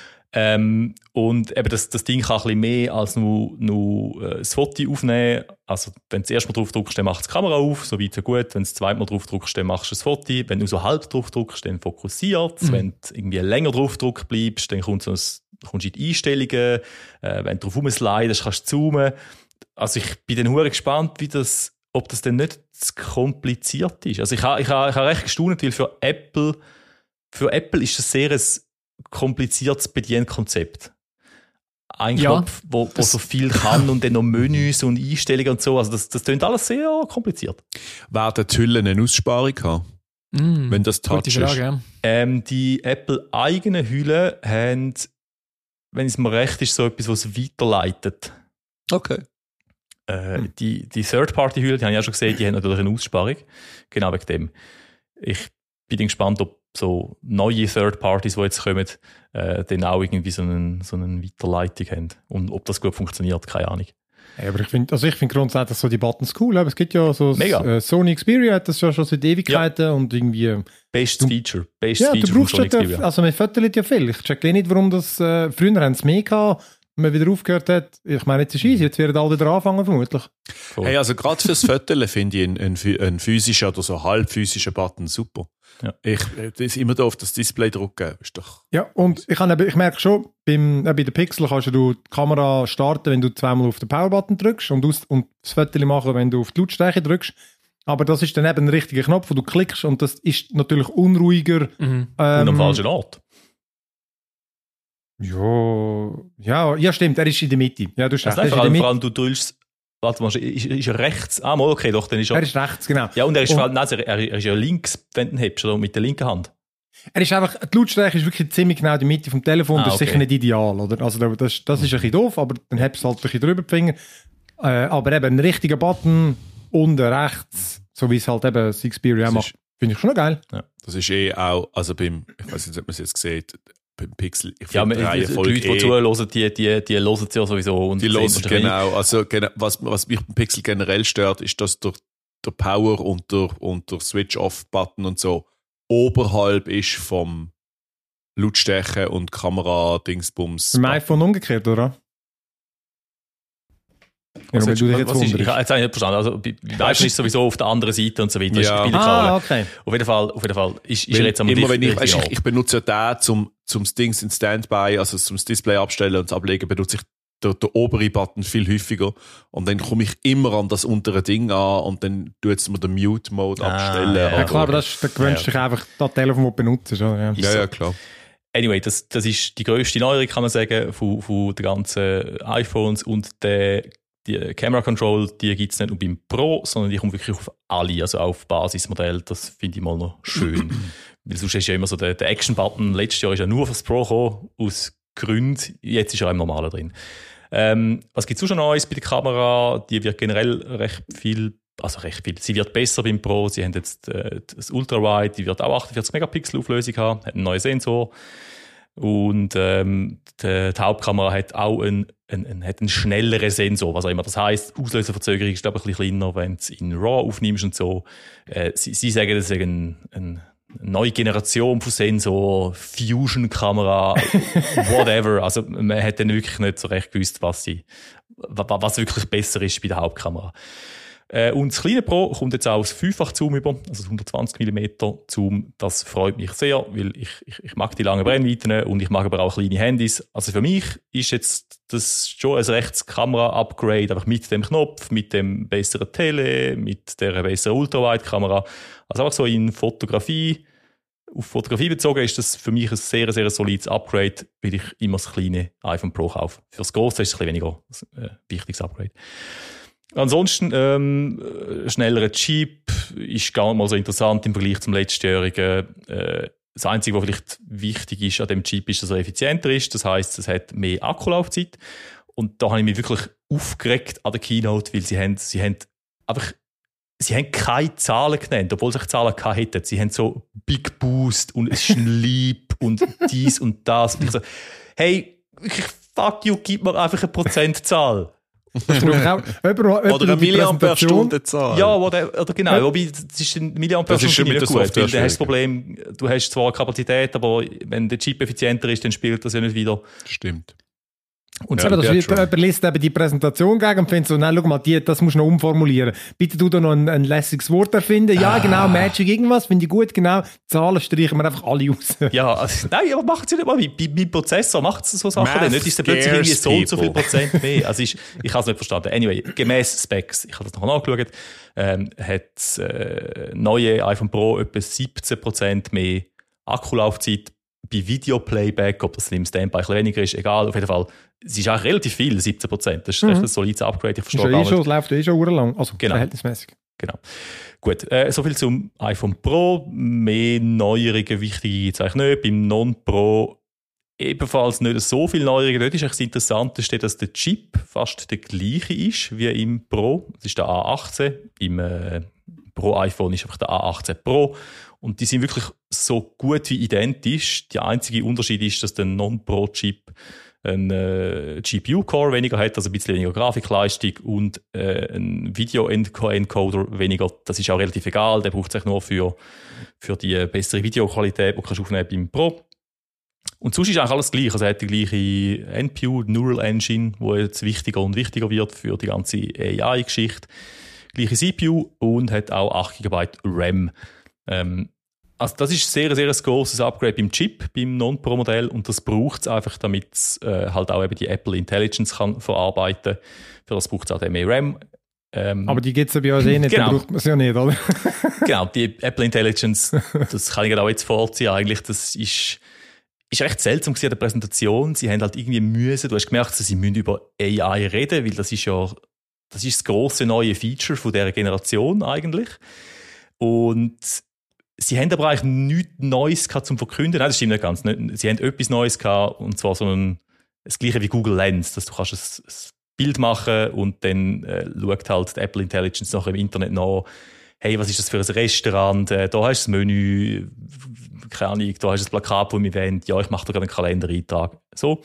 Ähm, und eben das, das Ding kann ein bisschen mehr als nur, nur äh, das Foto aufnehmen. Also wenn du das erste Mal drauf drückst, dann macht es die Kamera auf, so weit so gut. Wenn du das zweite Mal drauf drückst, dann machst du das Foto. Wenn du nur so halb drauf drückst, dann fokussiert es. Mhm. Wenn du irgendwie länger drauf drückst bleibst, dann kommst du in die Einstellungen. Äh, wenn du drauf rumslidest, kannst du zoomen. Also ich bin dann hure gespannt, wie das, ob das dann nicht zu kompliziert ist. Also ich habe ich ha, ich ha recht gestaunt, weil für Apple, für Apple ist das sehr ein kompliziertes Bedienkonzept. Ein ja, Knopf, wo, wo so viel kann und dann noch Menüs und Einstellungen und so. Also das, das klingt alles sehr kompliziert. Werden die Hüllen eine Aussparung haben? Mm, wenn das Touch ist? Frage, ja. ähm, die Apple-eigenen Hüllen haben, wenn es mir recht ist, so etwas, was weiterleitet. Okay. Äh, hm. Die, die Third-Party-Hüllen, die habe ich auch schon gesehen, die haben natürlich eine Aussparung. Genau wegen dem. Ich bin gespannt, ob so neue Third Parties, die jetzt kommen, äh, dann auch irgendwie so eine, so eine Weiterleitung haben. Und ob das gut funktioniert, keine Ahnung. Ja, aber ich finde also ich find grundsätzlich so die Buttons cool. Aber es gibt ja so äh, Sony Xperia, hat das ja schon seit Ewigkeiten ja. und irgendwie... Bestes Feature. Bestes ja, Feature du brauchst dort, ja, also man fötterlt ja viel. Ich check eh nicht, warum das... Äh, früher haben sie mehr gehabt, wenn man wieder aufgehört hat. Ich meine, jetzt ist easy, jetzt werden alle wieder anfangen, vermutlich. Cool. Hey, also gerade fürs Fötterle finde ich einen, einen, einen physischen oder so halbphysischen Button super. Ja. Ich das ist immer da auf das Display drücken. Ist doch ja, und ich, habe, ich merke schon, beim, äh, bei den Pixel kannst du die Kamera starten, wenn du zweimal auf den Power-Button drückst und, aus, und das Foto machen, wenn du auf die Lautstärke drückst. Aber das ist dann eben ein richtiger Knopf, wo du klickst und das ist natürlich unruhiger. Mhm. Ähm, und am falschen Ort. Ja, ja, ja, stimmt, er ist in der Mitte. Ja, du hast recht, also vor, allem, vor allem, du drückst, warte mal, ist, ist er rechts? Ah, mal, okay, doch, dann ist er... Er ist rechts, genau. Ja, und er ist und, vor allem, nein, er, er ist ja links, wenn du ihn hebst, oder mit der linken Hand. Er ist einfach, die Lautstärke ist wirklich ziemlich genau in der Mitte vom Telefon, ah, das ist okay. Sicher nicht ideal, oder? Also das, das ist ein bisschen doof, aber dann hebst du halt ein bisschen drüber die Finger. Äh, aber eben, ein richtiger Button unten rechts, so wie es halt eben das Xperia macht, finde ich schon noch geil. Ja. Das ist eh auch, also beim, ich weiß nicht, ob man es jetzt sieht, beim Pixel. Ich ja, die, die Leute, die eh, zuhören, die, die, die hören es ja sowieso. Und die hören genau. Also, was, was mich beim Pixel generell stört, ist, dass der, der Power und der, und der Switch-Off-Button und so oberhalb ist vom Lautstärke und Kamera-Dingsbums. Beim iPhone umgekehrt, oder? Ja, was wenn du dich jetzt was ist, ich habe jetzt nicht verstanden. Also, bei iPhone ist sowieso auf der anderen Seite und so weiter. Ja. Ah, okay. Auf jeden Fall, auf jeden Fall ist, ist er jetzt am immer wenn ich, weißt, ich, ich benutze ja den zum, zum Dings in Standby, also zum Display abstellen und ablegen, benutze ich den, den oberen Button viel häufiger. Und dann komme ich immer an das untere Ding an und dann tut es mir den Mute-Mode ah, abstellen. Ja, ja klar, aber das, da gewöhnst du dich einfach das Telefon, das du benutzt. Ja, ja, ja, ja klar. Anyway, das, das ist die grösste Neuerung, kann man sagen, von, von den ganzen iPhones und der die Camera Control, die gibt es nicht nur beim Pro, sondern die kommt wirklich auf alle, also auf Basismodell. Das finde ich mal noch schön. Weil sonst ist ja immer so der, der Action-Button, letztes Jahr ist ja nur fürs Pro gekommen, aus Gründen. Jetzt ist er im Normalen drin. Ähm, was gibt es schon Neues bei der Kamera? Die wird generell recht viel, also recht viel, sie wird besser beim Pro. Sie haben jetzt äh, das Ultra-Wide, die wird auch achtundvierzig Megapixel Auflösung haben, hat einen neuen Sensor. Und ähm, die, die Hauptkamera hat auch einen, einen, einen, hat einen schnelleren Sensor, was auch immer das heisst. Auslöseverzögerung ist, glaube ich, ein bisschen kleiner, wenn du es in RAW aufnimmst und so. Äh, sie, sie sagen, das ist eine, eine neue Generation von Sensor, Fusion-Kamera, whatever. Also man hat dann wirklich nicht so recht gewusst, was, sie, was wirklich besser ist bei der Hauptkamera. Äh, und das kleine Pro kommt jetzt auch als Fünffach-Zoom über, also hundertzwanzig Millimeter Zoom. Das freut mich sehr, weil ich, ich, ich mag die langen Brennweiten und ich mag aber auch kleine Handys. Also für mich ist jetzt das schon ein rechtes Kamera-Upgrade, einfach mit dem Knopf, mit dem besseren Tele, mit der besseren Ultrawide-Kamera. Also einfach so in Fotografie, auf Fotografie bezogen ist das für mich ein sehr, sehr solides Upgrade, weil ich immer das kleine iPhone Pro kaufe. Für das Grosse ist es ein bisschen weniger ein äh, wichtiges Upgrade. Ansonsten, ähm, schnellerer Chip ist gar nicht mal so interessant im Vergleich zum letztjährigen. Äh, das Einzige, was vielleicht wichtig ist an dem Chip, ist, dass er effizienter ist. Das heisst, es hat mehr Akkulaufzeit. Und da habe ich mich wirklich aufgeregt an der Keynote, weil sie haben, sie haben einfach, sie haben keine Zahlen genannt, obwohl sie Zahlen gehabt hätten. Sie haben so Big Boost und es ist lieb und dies und das. Und ich so, hey, wirklich, fuck you, gib mir einfach eine Prozentzahl. Oder eine Milliampere-Stunde-Zahl. Ja, oder, oder genau. Ja. Wobei, das ist ein Milliampere-Stunde nicht gut. Weil dann hast du das Problem, du hast zwar Kapazität, aber wenn der Chip effizienter ist, dann spielt das ja nicht wieder. Stimmt. Und ja, so, das jemand liest eben die Präsentation gegen und findet so, nein, schau mal, die, das musst du noch umformulieren. Bitte du da noch ein, ein lässiges Wort erfinden. Ja, ah. genau, Magic irgendwas, finde ich gut, genau. Zahlen streichen wir einfach alle aus. Ja, also, nein, aber macht es nicht mal. Bei, bei Prozessor macht es so Sachen. Math nicht ist es plötzlich irgendwie so und so viel Prozent mehr. Also ich, ich habe es nicht verstanden. Anyway, gemäss Specs, ich habe das noch nachgeschaut, ähm, hat äh, neue iPhone Pro etwa siebzehn Prozent mehr Akkulaufzeit. Bei Video-Playback, ob das im Standby ein bisschen weniger ist, egal, auf jeden Fall. Es ist eigentlich relativ viel, siebzehn Prozent. Das ist mhm. echt ein solides Upgrade. Ich verstehe ist gar eh nicht. Schon, es läuft eh schon urlang, also genau. verhältnismäßig. Genau. Gut, äh, soviel zum iPhone Pro. Mehr Neuerungen, wichtige gibt es eigentlich nicht. Beim Non-Pro ebenfalls nicht so viel Neuerungen. Dort ist eigentlich das Interessanteste, dass der Chip fast der gleiche ist wie im Pro. Das ist der A achtzehn. Im äh, Pro-iPhone ist einfach der A achtzehn Pro. Und die sind wirklich so gut wie identisch. Der einzige Unterschied ist, dass der Non-Pro-Chip einen äh, G P U-Core weniger hat, also ein bisschen weniger Grafikleistung und äh, einen Video-Encoder weniger. Das ist auch relativ egal, der braucht sich nur für, für die bessere Videoqualität, die du aufnehmen beim Pro. Und sonst ist eigentlich alles gleich. Also er hat die gleiche N P U, Neural Engine, die jetzt wichtiger und wichtiger wird für die ganze A I-Geschichte. Gleiche C P U und hat auch acht Gigabyte RAM. Ähm, also das ist sehr, sehr ein grosses Upgrade beim Chip, beim Non-Pro-Modell und das braucht es einfach, damit es äh, halt auch eben die Apple Intelligence kann verarbeiten kann. Für das braucht es auch mehr RAM. Ähm, Aber die gibt es ja bei uns eh nicht, genau. dann braucht man es ja nicht, oder? Genau, die Apple Intelligence, das kann ich auch jetzt vorziehen, eigentlich, das ist, ist recht seltsam gewesen an der Präsentation. Sie haben halt irgendwie müssen, du hast gemerkt, sie müssen über A I reden, weil das ist ja das, ist das grosse neue Feature von dieser Generation eigentlich. Und sie haben aber eigentlich nichts Neues gehabt zum Verkünden. Nein, das stimmt nicht ganz. Sie haben etwas Neues gehabt, und zwar so ein, das gleiche wie Google Lens, dass du kannst ein, ein Bild machen und dann äh, schaut halt die Apple Intelligence nachher im Internet nach, hey, was ist das für ein Restaurant? Äh, da hast du das Menü, keine Ahnung, da hast du das Plakat vom Event, ja, ich mache da gerade einen Kalendereintrag. So.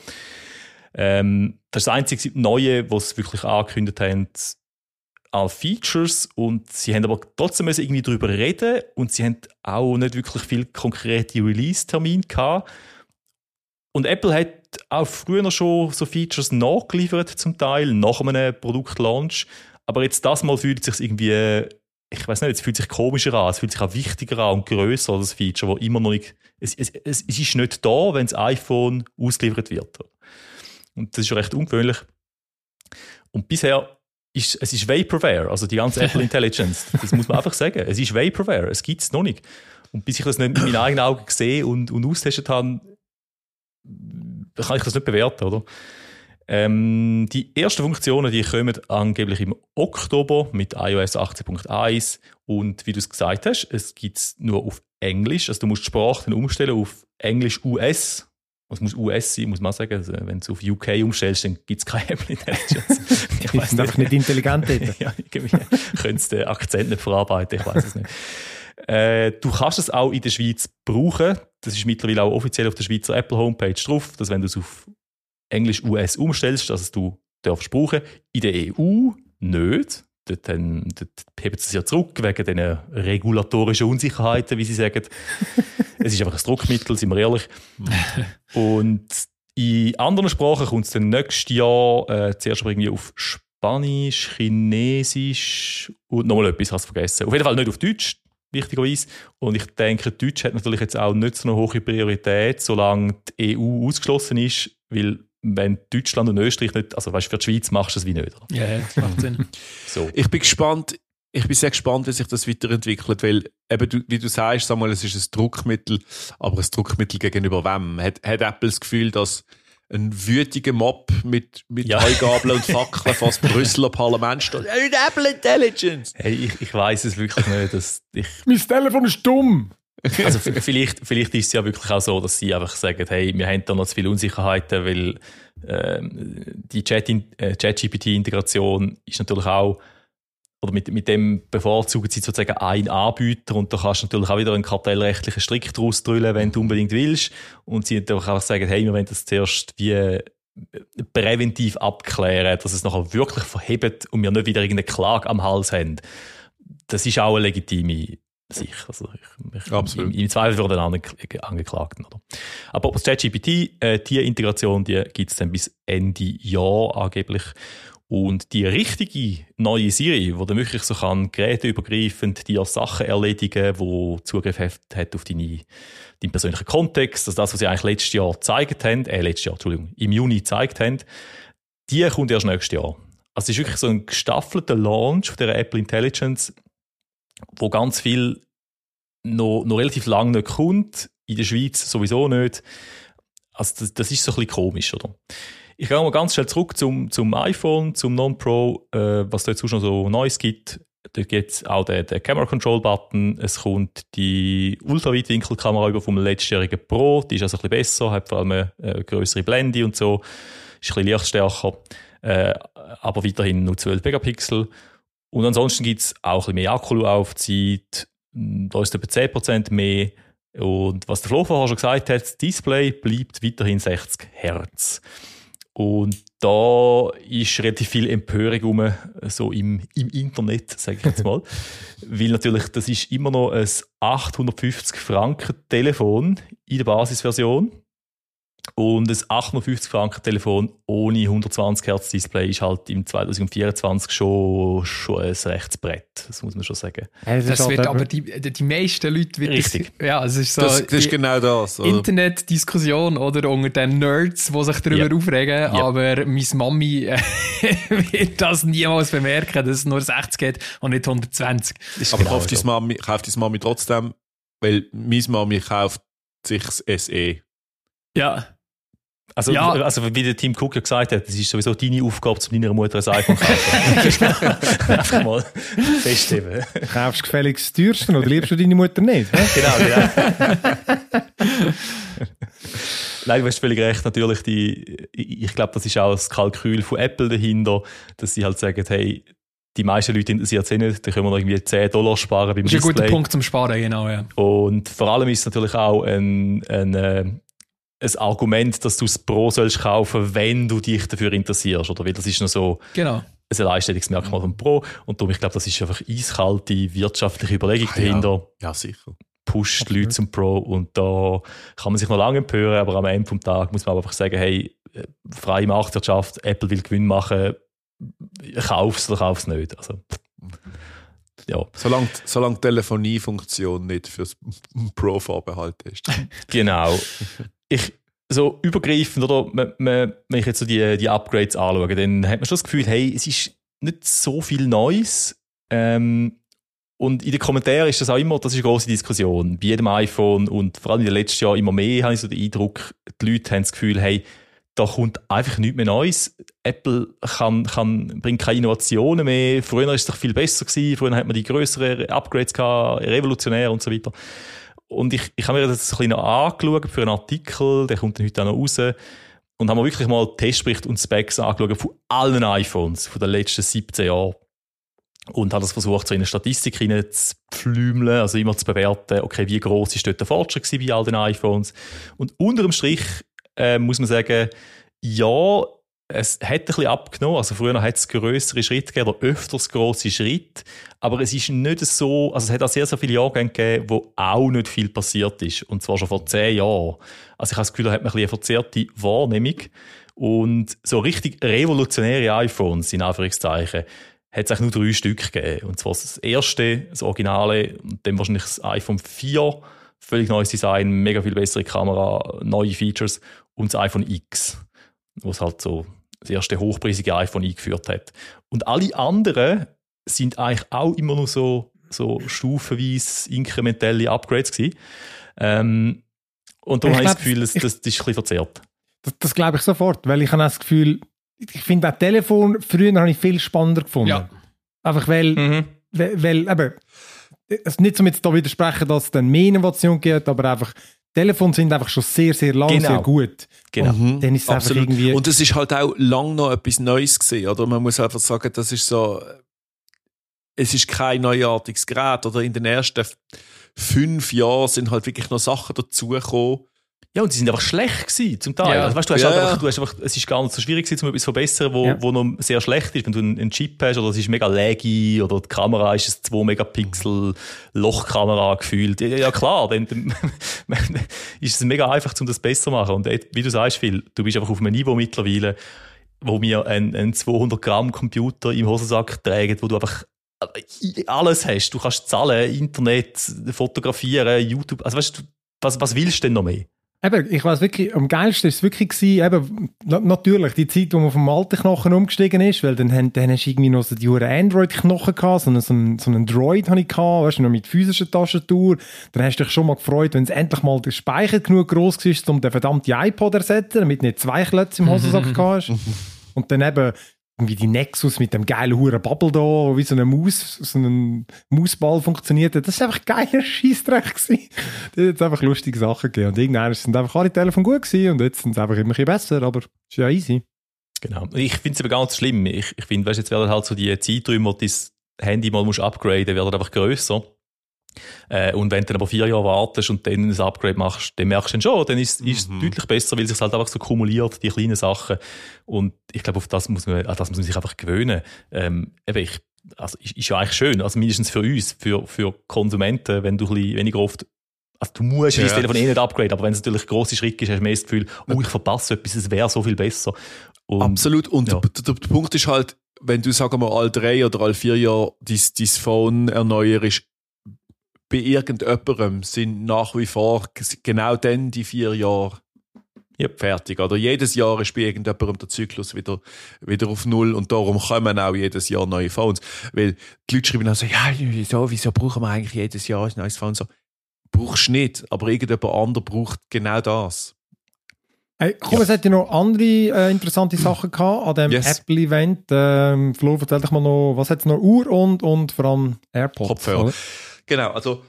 Ähm, das ist das einzige Neue, was sie wirklich angekündigt haben, an Features, und sie haben aber trotzdem müssen irgendwie darüber reden und sie haben auch nicht wirklich viel konkrete Release-Termine gehabt. Und Apple hat auch früher schon so Features nachgeliefert, zum Teil, nach einem Produktlaunch. Aber jetzt das Mal fühlt es sich irgendwie, ich weiß nicht, es fühlt sich komischer an, es fühlt sich auch wichtiger an und grösser, das Feature, wo immer noch nicht, es, es, es ist nicht da, wenn das iPhone ausgeliefert wird. Und das ist schon recht ungewöhnlich. Und bisher ist es ist Vaporware, also die ganze Apple Intelligence, das muss man einfach sagen. Es ist Vaporware, es gibt es noch nicht. Und bis ich das nicht mit meinen eigenen Augen gesehen und, und austestet habe, kann ich das nicht bewerten, oder? Ähm, die ersten Funktionen, die kommen angeblich im Oktober mit iOS achtzehn Punkt eins, und wie du es gesagt hast, es gibt es nur auf Englisch, also du musst die Sprache dann umstellen auf Englisch U S. Was muss U S sein, muss man sagen. Also, wenn du auf U K umstellst, dann gibt es keine Apple Intelligence. Ich weiß nicht. Einfach nicht intelligent dort. Ja, irgendwie könntest den Akzent nicht verarbeiten, ich weiß es nicht. Äh, du kannst es auch in der Schweiz brauchen. Das ist mittlerweile auch offiziell auf der Schweizer Apple Homepage drauf, dass wenn du es auf Englisch U S umstellst, dass du darfst brauchen. In der E U nicht. Dort, dann, dort heben sie es ja zurück wegen diesen regulatorischen Unsicherheiten, wie sie sagen. Es ist einfach ein Druckmittel, sind wir ehrlich. Und in anderen Sprachen kommt es dann nächstes Jahr äh, zuerst aber irgendwie auf Spanisch, Chinesisch und nochmal etwas, ich habe es vergessen. Auf jeden Fall nicht auf Deutsch, wichtigerweise. Und ich denke, Deutsch hat natürlich jetzt auch nicht so eine hohe Priorität, solange die E U ausgeschlossen ist, weil wenn Deutschland und Österreich nicht, also weißt, für die Schweiz machst du das wie nicht. Oder? Ja, yeah, das macht Sinn. So. Ich bin gespannt, ich bin sehr gespannt, wie sich das weiterentwickelt, weil eben, du, wie du sagst, Samuel, es ist ein Druckmittel, aber ein Druckmittel gegenüber wem? Hat, hat Apple das Gefühl, dass ein wütiger Mob mit, mit ja. Heugabeln und Fackeln fast Brüsseler Parlament steht? Apple Intelligence! Hey, ich, ich weiss es wirklich nicht. Dass ich mein Telefon ist dumm! Also vielleicht, vielleicht ist es ja wirklich auch so, dass sie einfach sagen, hey, wir haben da noch zu viele Unsicherheiten, weil äh, die Chat-G P T-Integration ist natürlich auch, oder mit, mit dem bevorzugen sie sozusagen einen Anbieter und da kannst du natürlich auch wieder einen kartellrechtlichen Strick draus drüllen, wenn du unbedingt willst. Und sie natürlich auch sagen, hey, wir wollen das zuerst wie präventiv abklären, dass es nachher wirklich verhebt und wir nicht wieder irgendeine Klage am Hals haben. Das ist auch eine legitime Sicher. Also ich, ich, Absolut. Im, im Zweifel für den Ange- Angeklagten. Oder? Aber das ChatGPT, äh, die Integration, die gibt es dann bis Ende Jahr angeblich. Und die richtige neue Siri, die dann wirklich so kann, geräteübergreifend dir Sachen erledigen, wo Zugriff hat, hat auf deine, deinen persönlichen Kontext, also das, was sie eigentlich letztes Jahr gezeigt haben, äh, letztes Jahr, Entschuldigung, im Juni gezeigt haben, die kommt erst nächstes Jahr. Also es ist wirklich so ein gestaffelter Launch von der Apple Intelligence, wo ganz viel noch, noch relativ lang nicht kommt, in der Schweiz sowieso nicht. Also das, das ist so ein bisschen komisch, oder? Ich gehe mal ganz schnell zurück zum, zum iPhone, zum Non-Pro, äh, was da jetzt noch so Neues gibt. Da gibt es auch den, den Camera-Control-Button. Es kommt die Ultraweitwinkelkamera über vom letztjährigen Pro. Die ist also ein bisschen besser, hat vor allem eine, eine grössere Blende und so. Ist ein bisschen lichtstärker, äh, aber weiterhin nur zwölf Megapixel. Und ansonsten gibt es auch ein bisschen mehr Akkulaufzeit. Da ist etwa zehn Prozent mehr. Und was der Flo vorher schon gesagt hat, das Display bleibt weiterhin sechzig Hertz. Und da ist relativ viel Empörung rum, so im, im Internet, sage ich jetzt mal. Weil natürlich, das ist immer noch ein achthundertfünfzig Franken Telefon in der Basisversion. Und ein achthundertfünfzig Franken Telefon ohne hundertzwanzig Hertz Display ist halt im zwanzig vierundzwanzig schon, schon ein rechtes Brett. Das muss man schon sagen. Das, das halt wird aber die, die meisten Leute... Wird Richtig. Das, ja, es ist so... Das, das ist genau das. Oder? Internetdiskussion oder unter den Nerds, die sich darüber Ja. aufregen, Ja. aber meine Mami äh, wird das niemals bemerken, dass es nur sechzig geht und nicht hundertzwanzig. Aber genau kauft so. deine Mami, kauft deine Mami trotzdem, weil meine Mami kauft sich das S E. Ja. Also, Ja. also wie der Tim Cook ja gesagt hat, das ist sowieso deine Aufgabe, zu deiner Mutter ein iPhone zu kaufen. Einfach mal festheben. Kaufst du gefälligst das teuerste oder liebst du deine Mutter nicht? Ne? Genau, genau. Nein, du hast völlig recht. Natürlich, die, ich glaube, das ist auch das Kalkül von Apple dahinter, dass sie halt sagen, hey, die meisten Leute interessiert es eh nicht, da können wir noch irgendwie zehn Dollar sparen beim Das ist ein Display. guter Punkt zum Sparen, genau, ja. Und vor allem ist es natürlich auch ein, ein, äh, ein Argument, dass du das Pro sollst kaufen, wenn du dich dafür interessierst. Oder? Weil das ist noch so Genau. ein Alleinstellungsmerkmal vom Pro. Und darum, ich glaube, das ist einfach eiskalte wirtschaftliche Überlegung Ah, dahinter. Ja, sicher. Pusht Absolut. Leute zum Pro. Und da kann man sich noch lange empören, aber am Ende vom Tag muss man aber einfach sagen, hey, freie Marktwirtschaft, Apple will Gewinn machen, kauf's oder kauf's nicht. Also, ja. Solange, solange die Telefoniefunktion nicht fürs Pro vorbehalten ist. Genau. Ich, so übergreifend, oder, man, man, wenn ich jetzt so die, die Upgrades anschaue, dann hat man schon das Gefühl, hey, es ist nicht so viel Neues. Ähm, und in den Kommentaren ist das auch immer, das ist eine grosse Diskussion. Bei jedem iPhone und vor allem in den letzten Jahren immer mehr habe ich so den Eindruck, die Leute haben das Gefühl, hey, da kommt einfach nichts mehr Neues. Apple kann, kann, bringt keine Innovationen mehr. Früher war es doch viel besser gewesen. Früher hat man die grösseren Upgrades gehabt, revolutionär und so weiter. Und ich, ich habe mir das ein bisschen noch angeschaut für einen Artikel, der kommt dann heute auch noch raus. Und haben wir wirklich mal Testberichte und Specs angeschaut von allen iPhones von den letzten siebzehn Jahren. Und habe das versucht, so in eine Statistik reinzupflümeln, also immer zu bewerten, okay, wie gross ist dort der Fortschritt gewesen bei all den iPhones. Und unter dem Strich äh, muss man sagen, ja, es hat ein bisschen abgenommen. Also früher hat es grössere Schritte gegeben, oder öfters grosse Schritte. Aber es ist nicht so, also es hat auch sehr, sehr viele Jahrgänge gegeben, wo auch nicht viel passiert ist. Und zwar schon vor zehn Jahren. Also ich habe das Gefühl, da hat man ein bisschen eine verzerrte Wahrnehmung. Und so richtig revolutionäre iPhones, in Anführungszeichen, hat es eigentlich nur drei Stück gegeben. Und zwar das erste, das Originale, und dann wahrscheinlich das iPhone vier, völlig neues Design, mega viel bessere Kamera, neue Features, und das iPhone X, was halt so das erste hochpreisige iPhone eingeführt hat. Und alle anderen sind eigentlich auch immer noch so, so stufenweise inkrementelle Upgrades gewesen. Ähm, und da habe ich das Gefühl, das, das, das ist ein bisschen verzerrt. Das, das glaube ich sofort, weil ich habe das Gefühl, ich finde das Telefon früher habe ich viel spannender gefunden. Ja. Einfach weil, Mhm. weil, weil eben, es nicht so jetzt da widersprechen, dass es dann mehr Innovation gibt, aber einfach, Telefone sind einfach schon sehr, sehr lang, Genau. sehr gut. Genau. Und dann ist es einfach irgendwie... Und es ist halt auch lang noch etwas Neues gewesen, oder? Man muss einfach sagen, das ist so, es ist kein neuartiges Gerät, oder? In den ersten fünf Jahren sind halt wirklich noch Sachen dazugekommen. Ja, und die sind einfach schlecht gewesen, zum Teil. Ja. Also, weißt, du, hast Ja, halt ja. einfach, du hast einfach, es ist gar nicht so schwierig gewesen, um etwas zu verbessern, wo, Ja. wo noch sehr schlecht ist. Wenn du einen, einen Chip hast, oder es ist mega laggy, oder die Kamera ist ein zwei Megapixel Lochkamera gefühlt. Ja, ja klar, dann, dann ist es mega einfach, um das besser zu machen. Und wie du sagst, Phil, du bist einfach auf einem Niveau mittlerweile, wo wir einen, einen zweihundert Gramm Computer im Hosensack tragen, wo du einfach alles hast. Du kannst zahlen, Internet, fotografieren, YouTube. Also weißt du, was, was willst du denn noch mehr? Eben, ich weiß wirklich, am geilsten war es wirklich gewesen, eben, na, natürlich, die Zeit, wo man vom alten Knochen umgestiegen ist, weil dann, dann, dann hast du irgendwie noch so die huren Android-Knochen gehabt, so einen, so einen, so einen Droid habe ich gehabt, weißt du, noch mit physischer Tastatur. Dann hast du dich schon mal gefreut, wenn es endlich mal der Speicher genug gross war, um den verdammten iPod zu ersetzen, damit du nicht zwei Klötze im Hosensack hast. Und dann eben, irgendwie die Nexus mit dem geilen huren Bubble da, wo wie so eine Maus, so ein Mausball funktioniert hat. Das war einfach geiler Scheissdreck gewesen. Da hat es einfach lustige Sachen gegeben. Und irgendwann sind einfach alle Telefone gut gewesen und jetzt sind sie einfach immer ein bisschen besser, aber ist ja easy. Genau. Ich finde es aber gar nicht schlimm. Ich, ich finde, weißt, jetzt werden halt so die Zeiträume, wo du das Handy mal musst upgraden, werden einfach grösser. Äh, und wenn du dann aber vier Jahre wartest und dann ein Upgrade machst, dann merkst du dann schon, dann ist, ist es deutlich besser, weil es sich halt einfach so kumuliert, die kleinen Sachen. Und ich glaube, auf das muss man, an das muss man sich einfach gewöhnen. Ähm, eben ich, also ist, ist ja eigentlich schön, also mindestens für uns, für, für Konsumenten, wenn du ein bisschen weniger oft, also du musst ja dein Telefon eh nicht upgraden, aber wenn es natürlich grosse Schritte ist, hast du mehr das Gefühl, oh, ich verpasse etwas, es wäre so viel besser. Und, Absolut. Und ja. der, der, der Punkt ist halt, wenn du, sagen wir, alle drei oder alle vier Jahre dein, dein Phone erneuerst, bei irgendjemandem sind nach wie vor genau dann die vier Jahre yep. fertig. Oder jedes Jahr ist bei irgendjemandem der Zyklus wieder, wieder auf Null und darum kommen auch jedes Jahr neue Phones. Weil die Leute schreiben dann so, ja, wieso, wieso brauchen wir eigentlich jedes Jahr ein neues Phone? So, brauchst du nicht, aber irgendjemand anderes braucht genau das. Hey, komm, ja. Es hat ja noch andere äh, interessante Sachen gehabt an dem yes. Apple-Event. Ähm, Flo, erzähl dich mal noch, was hat es noch? Uhr und, und vor allem AirPods. Kopfhörer. Oder? Genau, also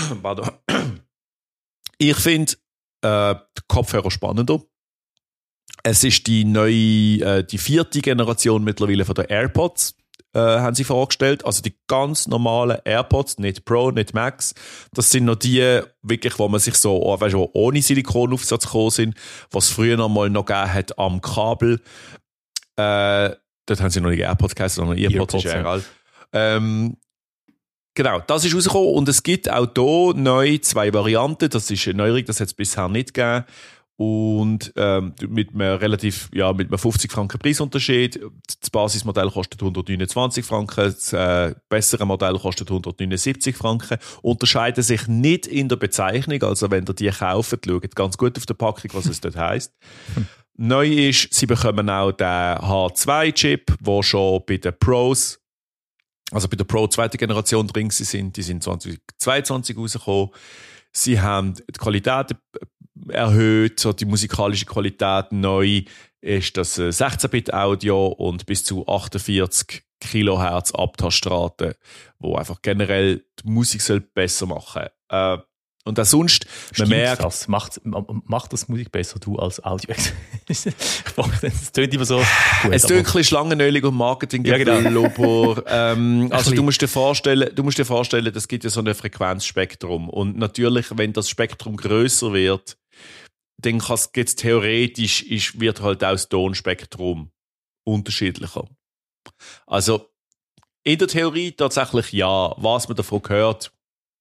ich finde äh, die Kopfhörer spannender. Es ist die neue, äh, die vierte Generation mittlerweile von der AirPods, äh, haben sie vorgestellt. Also die ganz normalen AirPods, nicht Pro, nicht Max. Das sind noch die, wirklich, wo man sich so, oh, weißt du, ohne Silikonaufsatz gekommen sind, was früher noch mal noch gegeben hat am Kabel. Äh, dort haben sie noch nicht AirPods geheißen, sondern AirPods, ist ja egal. Ähm, Genau, das ist rausgekommen und es gibt auch hier neu zwei Varianten. Das ist eine Neuerung, das hat es bisher nicht gegeben. Und ähm, mit einem relativ, ja, mit einem fünfzig Franken Preisunterschied. Das Basismodell kostet hundertneunundzwanzig Franken, das äh, bessere Modell kostet hundertneunundsiebzig Franken. Unterscheiden sich nicht in der Bezeichnung, also wenn ihr die kauft, schaut ganz gut auf der Packung, was es dort heisst. Neu ist, sie bekommen auch den H zwei Chip, der schon bei den Pros, also bei der Pro zweite Generation drin sind, die sind zwanzig zweiundzwanzig rausgekommen. Sie haben die Qualität erhöht, so die musikalische Qualität neu ist das sechzehn Bit Audio und bis zu achtundvierzig Kilohertz Abtastrate, wo einfach generell die Musik soll besser machen. Äh, Und auch sonst, man Stimmt merkt... das? Macht, macht das Musik besser, du als Audio? Es tönt immer so gut. Es tönt ein bisschen schlangenölig und Marketing. Ja, genau. Aber, ähm, also du musst dir vorstellen, du musst dir vorstellen, es gibt ja so ein Frequenzspektrum. Und natürlich, wenn das Spektrum grösser wird, dann gibt es theoretisch, ist, wird halt auch das Tonspektrum unterschiedlicher. Also, in der Theorie tatsächlich ja. Was man davon hört,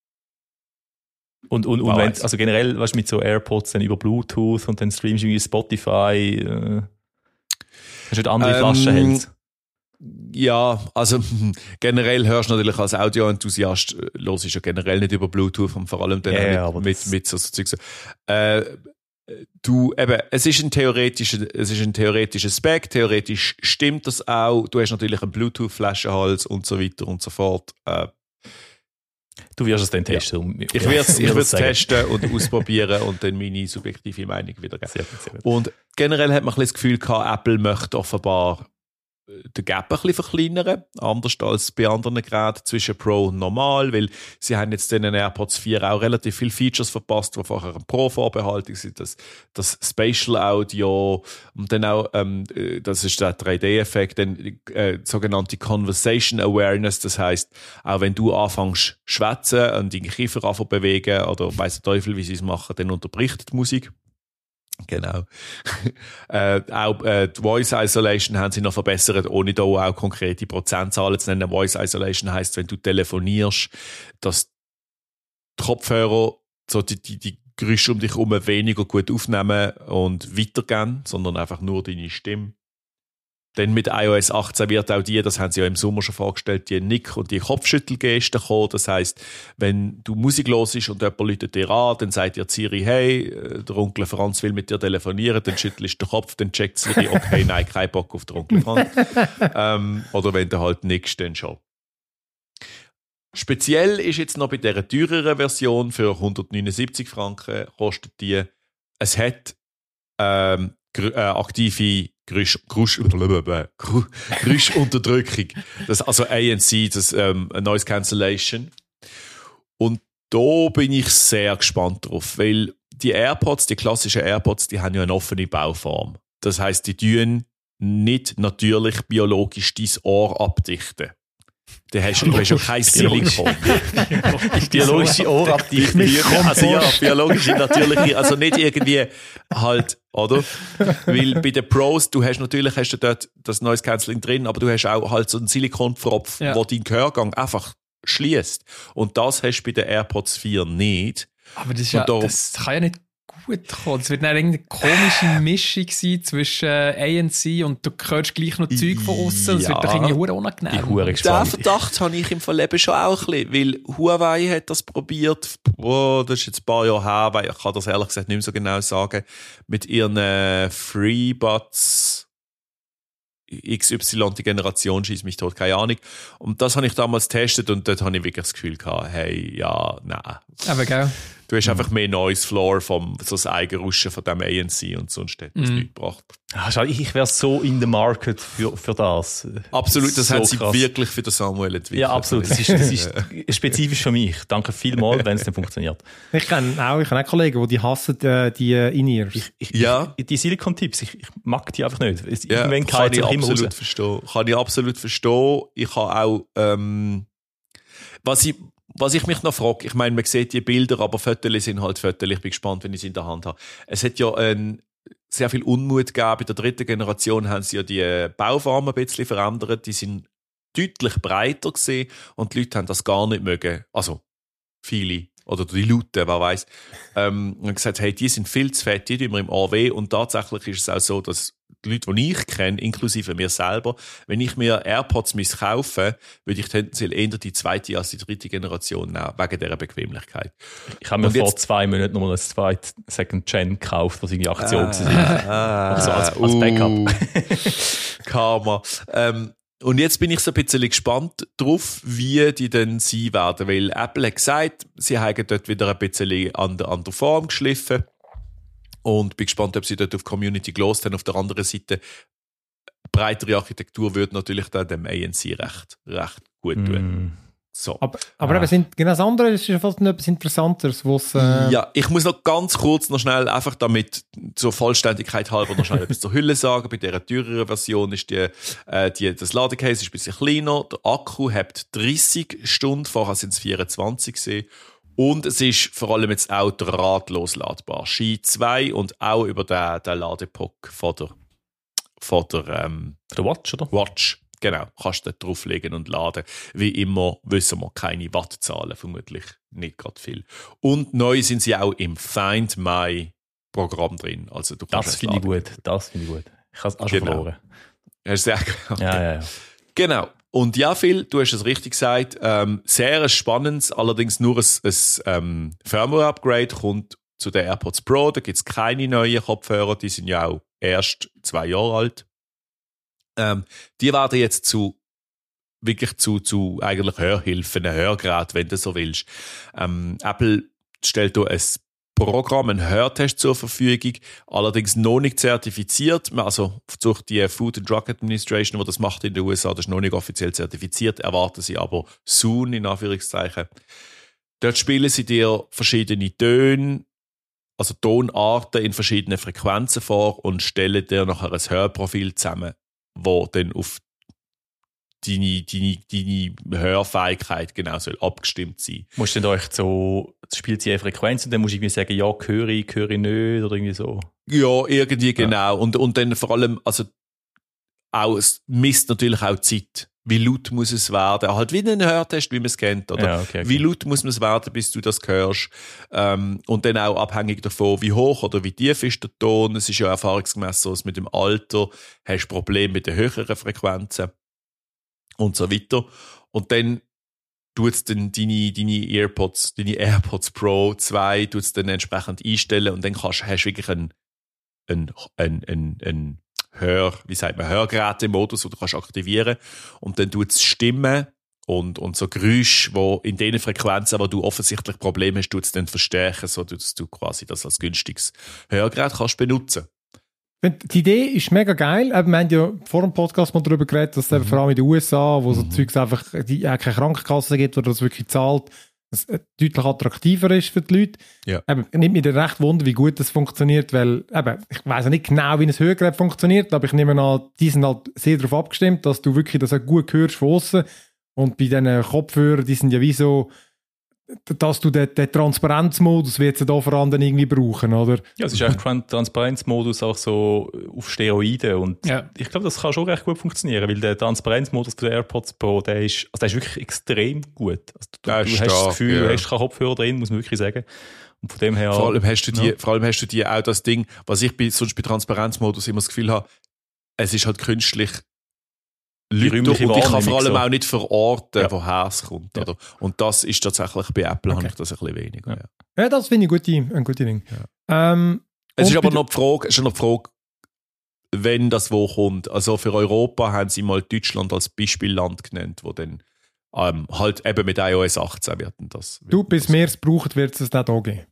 Und, und, und wenn, also generell, weißt du, mit so AirPods dann über Bluetooth und dann streamst du irgendwie Spotify. Äh, Hast du nicht andere Ähm, Flaschenhälse? Ja, also generell hörst du natürlich als Audio-Enthusiast, äh, hörst du ja generell nicht über Bluetooth und vor allem dann Ja, auch ja, aber mit, das- mit, mit so, so Zeugs. Äh, du, eben, es ist ein theoretischer, es ist ein theoretischer Spec, theoretisch stimmt das auch. Du hast natürlich einen Bluetooth-Flaschenhals und so weiter und so fort. Äh, Du wirst es dann testen. ich werde es Ja, ich sagen. testen und ausprobieren und dann meine subjektive Meinung wiedergeben. Sehr gut, sehr gut. Und generell hat man ein bisschen das Gefühl gehabt, Apple möchte offenbar den Gap ein bisschen verkleinern, anders als bei anderen Geräten zwischen Pro und Normal, weil sie haben jetzt in den AirPods vier auch relativ viele Features verpasst, die vorher ein Pro vorbehalten sind, das, das Spatial Audio und dann auch, ähm, das ist der drei D-Effekt, dann äh, sogenannte Conversation Awareness, das heisst, auch wenn du anfängst schwätzen und deinen Kiefer anfangen bewegen oder weiss der Teufel, wie sie es machen, dann unterbricht die Musik. Genau. äh, auch äh, die Voice Isolation haben sie noch verbessert, ohne da auch konkrete Prozentzahlen zu nennen. Voice Isolation heisst, wenn du telefonierst, dass die Kopfhörer so die, die, die Geräusche um dich herum weniger gut aufnehmen und weitergehen, sondern einfach nur deine Stimme. Dann mit iOS achtzehn wird auch die, das haben sie ja im Sommer schon vorgestellt, die Nick- und die Kopfschüttelgesten kommen. Das heisst, wenn du Musik hörst und jemand läutet dir an, dann sagt dir Siri, hey, der Onkel Franz will mit dir telefonieren, dann schüttelst du den Kopf, dann checkt Siri, okay, nein, kein Bock auf den Onkel Franz. ähm, oder wenn du halt nickst, dann schon. Speziell ist jetzt noch bei dieser teureren Version für hundertneunundsiebzig Franken kostet die, es hat ähm, gr- äh, aktive Geräusch, Geräusch, Geräuschunterdrückung. Das, also A N C, das ähm, Noise Cancellation. Und da bin ich sehr gespannt drauf, weil die AirPods, die klassischen AirPods, die haben ja eine offene Bauform. Das heisst, die tun nicht natürlich biologisch dein Ohr abdichten. Da hast du hast ja kein Silikon. Biologische Ohrabdichtung. Also ja, biologische, natürliche, also nicht irgendwie halt, oder? Weil bei den Pros, du hast natürlich hast du dort das Noise Cancelling drin, aber du hast auch halt so einen Silikonpfropf, Ja. wo deinen Gehörgang einfach schließt. Und das hast du bei den AirPods vier nicht. Aber das, ist Und ja, darum- das kann ja nicht gut kommen. Es wird dann irgendeine komische Mischung sein zwischen äh, A N C und du hörst gleich noch Zeug von außen. Das Ja. wird doch irgendwie hure Ich unangenehm. hure Den gespannt. Verdacht habe ich im Verleben schon auch ein bisschen, weil Huawei hat das probiert, oh, das ist jetzt ein paar Jahre her, weil ich kann das ehrlich gesagt nicht mehr so genau sagen, mit ihren äh, FreeBuds X Y, die Generation schießt mich tot, keine Ahnung. Und das habe ich damals getestet und dort habe ich wirklich das Gefühl gehabt, hey, ja, nein. Aber gell? Du hast einfach mehr Noise Floor vom so das Eigenrauschen von dem A N C und sonst hat das Mhm. nichts gebracht. Ah, schau, ich ich wäre so in the market für, für das. Absolut, das So haben sie krass. wirklich für den Samuel entwickelt. Ja, absolut. Das ist, das ist spezifisch für mich. Danke vielmals, wenn es dann funktioniert. Ich kenne auch, ich kenne auch Kollegen, die, die hassen äh, die äh, In-Ears. Ich, ich, Ja. ich, die Silikon-Tipps, ich, ich mag die einfach nicht. Es- Ja, Irgendwann kann geht ich es immer absolut raus. verstehen. Kann ich absolut verstehen. Ich habe auch, ähm, was ich, was ich mich noch frage, ich meine, man sieht die Bilder, aber Fotos sind halt Fotos. Ich bin gespannt, wenn ich sie in der Hand habe. Es hat ja ein, sehr viel Unmut gegeben. Bei der dritten Generation haben sie ja die Bauform ein bisschen verändert. Die sind deutlich breiter gewesen und die Leute haben das gar nicht mögen. Also, viele. Oder die Lauten, wer weiss. Ähm, und gesagt, hey, die sind viel zu fett, die tun mir im A W. Und tatsächlich ist es auch so, dass die Leute, die ich kenne, inklusive mir selber, wenn ich mir AirPods muss kaufen, würde ich tendenziell eher die zweite als die dritte Generation nehmen, wegen dieser Bequemlichkeit. Ich habe mir Und vor jetzt- zwei Monaten nochmal ein zweites Second Gen gekauft, was irgendwie Aktion war. Ah, Also als- als Backup. uh, Karma. Ähm, und jetzt bin ich so ein bisschen gespannt drauf, wie die denn sein werden, weil Apple hat gesagt, sie haben dort wieder ein bisschen an der, an der Form geschliffen und bin gespannt, ob sie dort auf Community gelost haben. Auf der anderen Seite, breitere Architektur würde natürlich dann dem A N C recht, recht gut tun. Mm. So. Aber, aber Ah. eben sind, genau das andere ist ja fast noch etwas Interessanteres, was äh, Ja, ich muss noch ganz kurz noch schnell, einfach damit zur Vollständigkeit halber noch schnell etwas zur Hülle sagen. Bei dieser teureren Version ist die, äh, die, das Ladecase ist ein bisschen kleiner. Der Akku hat dreißig Stunden, vorher sind es vierundzwanzig gewesen. Und es ist vor allem jetzt auch drahtlos ladbar. Qi zwei und auch über den, den Ladepuck von der, von der ähm, Der Watch, oder? Watch. Genau, kannst du dort drauflegen und laden. Wie immer wissen wir keine Wattzahlen, vermutlich nicht gerade viel. Und neu sind sie auch im Find My Programm drin. Also du kannst Das es finde ich laden. gut. Das finde ich gut. Ich habe es auch schon Genau. verloren. Hast du gesagt? Okay. Ja, ja, ja. Genau. Und ja, Phil, du hast es richtig gesagt, ähm, sehr ein spannendes, allerdings nur ein, ein ähm, Firmware-Upgrade kommt zu den AirPods Pro. Da gibt es keine neuen Kopfhörer, die sind ja auch erst zwei Jahre alt. Ähm, die werden jetzt zu wirklich zu, zu eigentlich Hörhilfen, ein Hörgerät, wenn du so willst. Ähm, Apple stellt da ein Programm, einen Hörtest zur Verfügung, allerdings noch nicht zertifiziert. Also durch die Food and Drug Administration, die das macht in den U S A, das ist noch nicht offiziell zertifiziert, erwarten sie aber soon, in Anführungszeichen. Dort spielen sie dir verschiedene Töne, also Tonarten in verschiedenen Frequenzen vor und stellen dir nachher ein Hörprofil zusammen, wo dann auf deine, deine, deine Hörfähigkeit genau soll abgestimmt sein. Musst du dann euch so, spielt sie eine Frequenz und dann musst du irgendwie sagen, ja, höre ich, höre ich nicht oder irgendwie so? Ja, irgendwie genau. Ja. Und, und dann vor allem, also auch, es misst natürlich auch die Zeit. Wie laut muss es werden? Halt wie ein Hörtest, wie man es kennt. Oder? Ja, okay, okay. Wie laut muss man es werden, bis du das hörst? Ähm, und dann auch abhängig davon, wie hoch oder wie tief ist der Ton. Es ist ja erfahrungsgemäß so, dass mit dem Alter hast du Probleme mit den höheren Frequenzen und so weiter. Und dann tut es dann deine, deine AirPods, deine AirPods Pro zwei tut's dann entsprechend einstellen und dann kannst, hast du wirklich einen, einen, einen, einen, einen Hör, wie sagt man, Hörgeräte-Modus, den du kannst aktivieren und dann tut es Stimmen und, und so Geräusche, die in den Frequenzen, wo du offensichtlich Probleme hast, tut es dann verstärken, so dass du quasi das als günstiges Hörgerät kannst benutzen. Die Idee ist mega geil. Wir haben ja vor dem Podcast mal darüber geredet, dass es mhm. vor allem in den U S A, wo so mhm. Zeugs einfach die, äh, keine Krankenkasse gibt, oder das wirklich zahlt, das deutlich attraktiver ist für die Leute. Ja. Eben, nimmt mich dann recht Wunder, wie gut das funktioniert, weil eben, ich weiss ja nicht genau, wie ein Hörgerät funktioniert, aber ich nehme an, die sind halt sehr darauf abgestimmt, dass du wirklich das auch gut hörst von außen. Und bei diesen Kopfhörern, die sind ja wie so, dass du den, den Transparenzmodus wird da vor allem irgendwie brauchen, oder? Ja, es ist echt ein Transparenzmodus auch so auf Steroiden und ja. Ich glaube, das kann schon recht gut funktionieren, weil der Transparenzmodus der AirPods Pro, der ist, also der ist wirklich extrem gut. Also du, du hast stark, das Gefühl, ja. Du hast keinen Kopfhörer drin, muss man wirklich sagen. Und von dem her... Vor allem hast du die, ja. vor allem hast du die auch das Ding, was ich bei, sonst bei Transparenzmodus immer das Gefühl habe, es ist halt künstlich Leute, und ich kann vor allem so. auch nicht verorten, ja. woher es kommt. Ja. Oder? Und das ist tatsächlich bei Apple, okay. habe ich das ein bisschen weniger. Ja, ja das finde ich gute, ein gutes Ding. Ja. Ähm, es ist aber noch die Frage, ist noch die Frage, wenn das wo kommt. Also für Europa haben sie mal Deutschland als Beispielland genannt, wo dann ähm, halt eben mit iOS achtzehn wird das. Wird du, bis das. wir es brauchen, wird es nicht auch geben.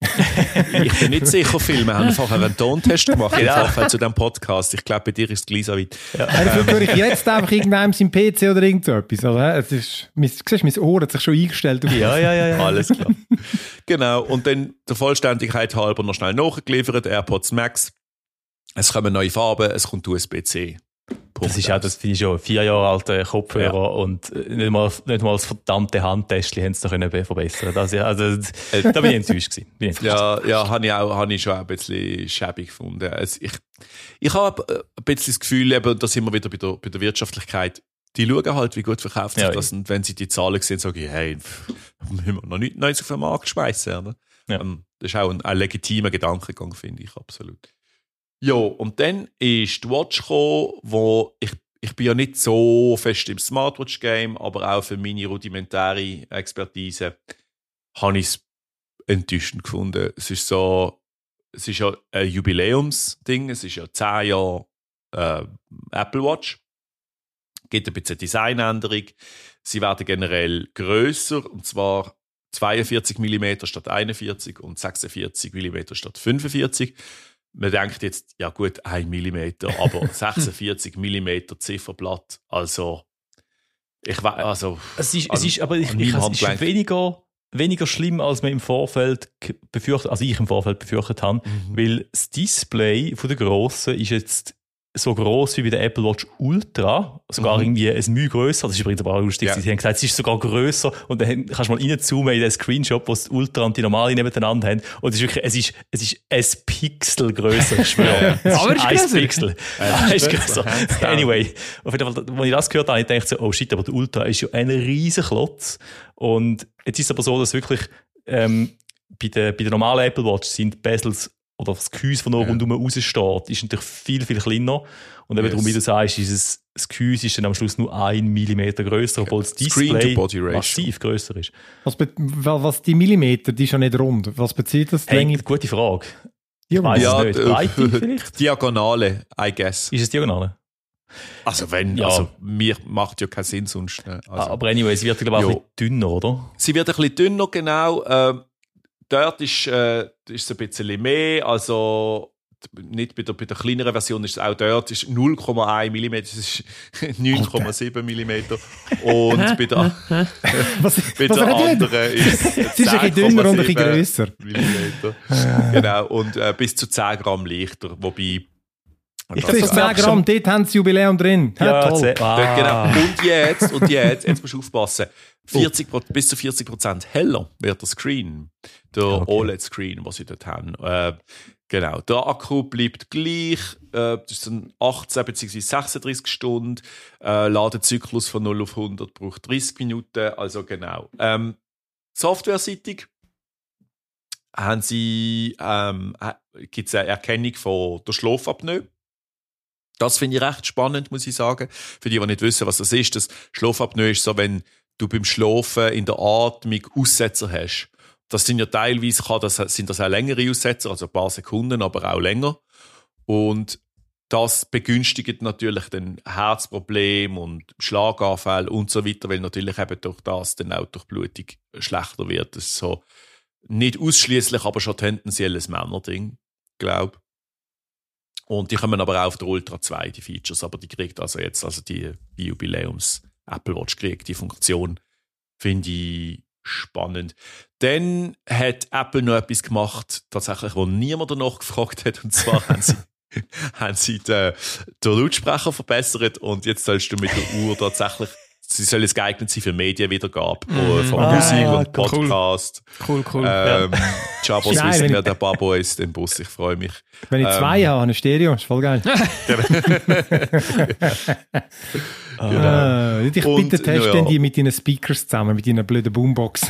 Ich bin nicht sicher, Phil. Wir haben vorher einen Tontest gemacht im Vorfeld zu diesem Podcast. Ich glaube, bei dir ist es gleich so weit. Ja. Also würde ich jetzt einfach irgendeinem sein P C oder irgend so etwas. Also, es ist, mein, siehst, mein Ohr hat sich schon eingestellt. Ja, ja, ja, ja. Alles klar. Genau. Und dann der Vollständigkeit halber noch schnell nachgeliefert. AirPods Max. Es kommen neue Farben, es kommt U S B C. Punkt das ist auch, das finde ich schon, vier Jahre alte Kopfhörer ja. und nicht mal, nicht mal das verdammte Handtäschchen haben sie da können verbessern. Das, also, da bin ich enttäuscht gewesen. Bin enttäuscht. Ja, ja, habe ich auch, habe ich schon ein bisschen schäbig gefunden. Also ich, ich habe ein bisschen das Gefühl, eben, da sind wir wieder bei der, bei der Wirtschaftlichkeit. Die schauen halt, wie gut verkauft sich ja, das, und wenn sie die Zahlen sehen, sagen sie, hey, müssen wir noch nichts Neues auf den Markt schmeißen, oder? Ja. Das ist auch ein, ein legitimer Gedankengang, finde ich, absolut. Ja, und dann ist die Watch gekommen, wo ich, ich bin ja nicht so fest im Smartwatch-Game, aber auch für meine rudimentäre Expertise habe ich es enttäuschend gefunden. Es ist so, es ist ja ein Jubiläumsding, es ist ja zehn Jahre äh, Apple Watch. Es gibt ein bisschen Designänderung. Sie werden generell grösser, und zwar zweiundvierzig Millimeter statt einundvierzig und sechsundvierzig Millimeter statt fünfundvierzig. Man denkt jetzt, ja gut, ein Millimeter, aber sechsundvierzig Millimeter Zifferblatt, also ich weiß, also es ist, an, es ist aber ich, ich, es ist weniger, weniger schlimm, als man im Vorfeld befürchtet, also ich im Vorfeld befürchtet habe, mhm. weil das Display von der Grossen ist jetzt so gross wie bei der Apple Watch Ultra, sogar mhm. irgendwie ein Mühe grösser. Das ist übrigens aber auch lustig. Ja. Sie haben gesagt, es ist sogar grösser, und dann kannst du mal reinzoomen in den Screenshot, wo die Ultra und die normale nebeneinander haben, und es ist wirklich, es ist, es ist ein Pixel grösser, ich schwöre. Ja. Aber es ist ein Pixel. Ja, ist grösser. Anyway, auf jeden Fall, als ich das gehört habe, ich dachte so, oh shit, aber der Ultra ist ja ein riesen Klotz. Und jetzt ist es aber so, dass wirklich, ähm, bei der, bei der normalen Apple Watch sind die Bezels oder das Gehäuse, das noch Ja. rundum raussteht, ist natürlich viel, viel kleiner. Und eben Yes. darum, wie du sagst, ist es, das Gehäuse ist dann am Schluss nur ein Millimeter grösser, obwohl das Display Screen-to-Body-Ratio. massiv grösser ist. Was, be- wa- was die Millimeter, die ist ja nicht rund. Was bezieht das? Die Hey, Länge? gute Frage. Ja, Ich weiss Ja, es nicht. äh, Breite vielleicht? Diagonale, I guess. Ist es diagonal? Also wenn, Ja. also mir macht ja keinen Sinn sonst. Ne? Also, Aber anyway, es wird, glaube ich, auch Ja. ein bisschen dünner, oder? sie wird ein bisschen dünner, genau. Ähm, dort ist, äh, ist es ein bisschen mehr, also nicht bei der, bei der kleineren Version ist es auch dort ist null Komma eins Millimeter, das ist neun Komma sieben Millimeter. Und bei der, Was, bei was der redet ihr? anderen ist es Sie ist ein bisschen dünner und ein bisschen zehn Komma sieben grösser. Millimeter. Genau, und äh, bis zu zehn Gramm leichter, wobei... Ich Das ist Das zehn merkst du Gramm, schon. dort haben sie Jubiläum drin. Ja, toll. zäh- ah. Genau. Und jetzt, und jetzt, jetzt musst du aufpassen. vierzig, bis zu vierzig Prozent heller wird der Screen. Der Okay. O L E D-Screen, den sie dort haben. Äh, genau. Der Akku bleibt gleich. Äh, das sind achtzehn bzw. sechsunddreißig Stunden. Äh, Ladezyklus von null auf hundert braucht dreißig Minuten. Also genau. Ähm, softwareseitig haben sie, ähm, gibt es eine Erkennung von der Schlafapnoe. Das finde ich recht spannend, muss ich sagen. Für die, die nicht wissen, was das ist. Das Schlafapnoe ist so, wenn du beim Schlafen in der Atmung Aussetzer hast. Das sind ja teilweise, kann das, sind das auch längere Aussetzer, also ein paar Sekunden, aber auch länger. Und das begünstigt natürlich dann Herzprobleme und Schlaganfälle und so weiter, weil natürlich eben durch das dann auch die Durchblutung schlechter wird. Das ist so nicht ausschließlich, aber schon tendenziell ein Männerding, glaube ich. Und die kommen aber auch auf der Ultra zwei, die Features, aber die kriegt also jetzt, also die, die Jubiläums Apple Watch kriegt die Funktion, finde ich spannend. Dann hat Apple noch etwas gemacht, tatsächlich, wo niemand danach gefragt hat, und zwar haben sie, haben sie den, den Lautsprecher verbessert und jetzt sollst du mit der Uhr tatsächlich, sie soll es geeignet sein für Medienwiedergabe, Mhm. von Ah, Musik ja, und Podcast. Cool, cool. Ähm, Jabos Nein, wissen, wenn wer ich- der Babo ist, den Bus, ich freue mich. Wenn ich Ähm, zwei habe, habe ich Stereo, ist voll geil. Ah, ich Und, bitte testen ja. die mit deinen Speakers zusammen, mit deinen blöden Boombox.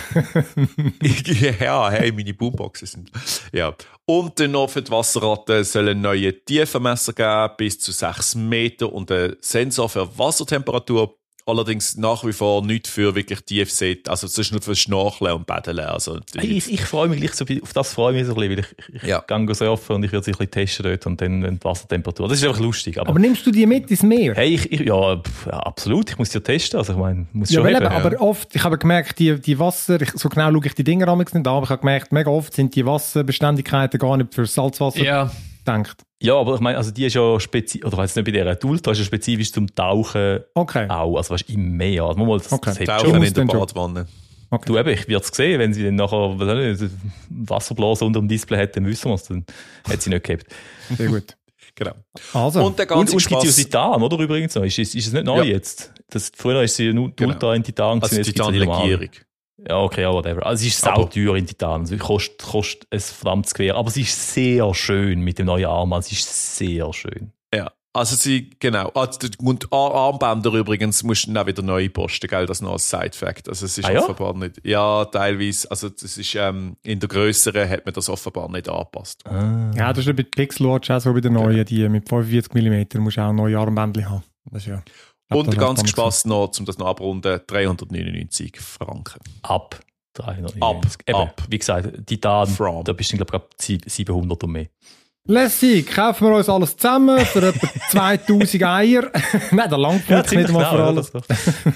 Ja, hey, meine Boomboxen sind. Ja. Und dann noch für die Wasserratten sollen neue Tiefenmesser geben, bis zu sechs Meter und ein Sensor für Wassertemperatur. Allerdings nach wie vor nicht für wirklich Tiefsee, also es ist nur für Schnorcheln und Paddeln. Also, Hey, ich, ich freue mich gleich so, auf das freue ich mich so ein bisschen, weil ich, ich Ja. gehe surfen und ich werde sie ein bisschen testen dort und dann die Wassertemperatur. Das ist einfach lustig. Aber, Aber nimmst du die mit ins Meer? hey, ich, ich, ja, pff, ja, absolut, ich muss sie ja testen. Also ich meine, muss Ja, schon weil eben. eben, aber oft, ich habe gemerkt, die, die Wasser, ich, so genau schaue ich die Dinger amigs nicht an, aber ich habe gemerkt, mega oft sind die Wasserbeständigkeiten gar nicht für Salzwasser Ja, gedacht. Ja, aber ich meine, also die ist ja spezifisch, oder weiss nicht bei der, die Ultra ist ja spezifisch zum Tauchen Okay. auch, also weißt du, im Meer. Also mal, das, Okay. das hat Tauchen schon. muss in der dann schon. Badwanne. okay. Du eben, ich werde es sehen, wenn sie dann nachher weiß nicht, Wasserblasen unter dem Display hat, dann wissen wir es, dann hat sie nicht gehabt. Sehr gut. Genau. Also, Und der Und, ganze und gibt sie Spaß. ja Titan, oder übrigens noch? Ist, ist, ist es nicht neu Ja. jetzt? Das, früher ist sie nur die Genau. Ultra in Titan Also gewesen, jetzt gibt's ja die normale. Titan-Legierung. Ja, okay, ja, whatever. Also, es ist Aber- sauteuer in Titan. Also, es kostet, kostet ein verdammtes Gewehr. Aber es ist sehr schön mit dem neuen Armband. Es ist sehr schön. Ja, also sie, genau. Also, die- und Ar- Armbänder übrigens musst du dann auch wieder neu posten, gell? Das noch als Side-Fact. Also es ist Ah, ja? offenbar nicht, ja, teilweise, also das ist, ähm, in der grösseren hat man das offenbar nicht angepasst. ja, das ist ja bei Pixel Watch auch so bei der neuen, die mit fünfundvierzig Millimeter musst du auch neue Armbändchen haben. Das ist ja, ich glaub, Und das der hat ganze damals Spaß noch, um das noch abrunden, dreihundertneunundneunzig Franken. Ab dreihundert. Ab, Eben, ab. Wie gesagt, Titan, From. da bist du, glaube ich, siebenhundert und mehr. Lässig, kaufen wir uns alles zusammen für etwa zweitausend Eier. Nein, der langt ja, nicht ziemlich mal genau, für ja, alles. das-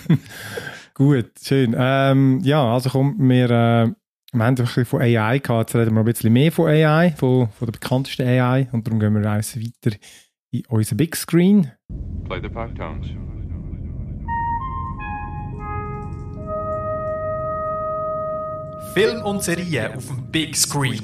Gut, schön. Ähm, ja, also komm, wir, äh, wir haben ein bisschen von A I gehabt, jetzt reden wir ein bisschen mehr von A I, von, von der bekanntesten A I, und darum gehen wir eins weiter in unseren Big Screen. Play the pipe tones. Film und Serien auf dem Big Screen.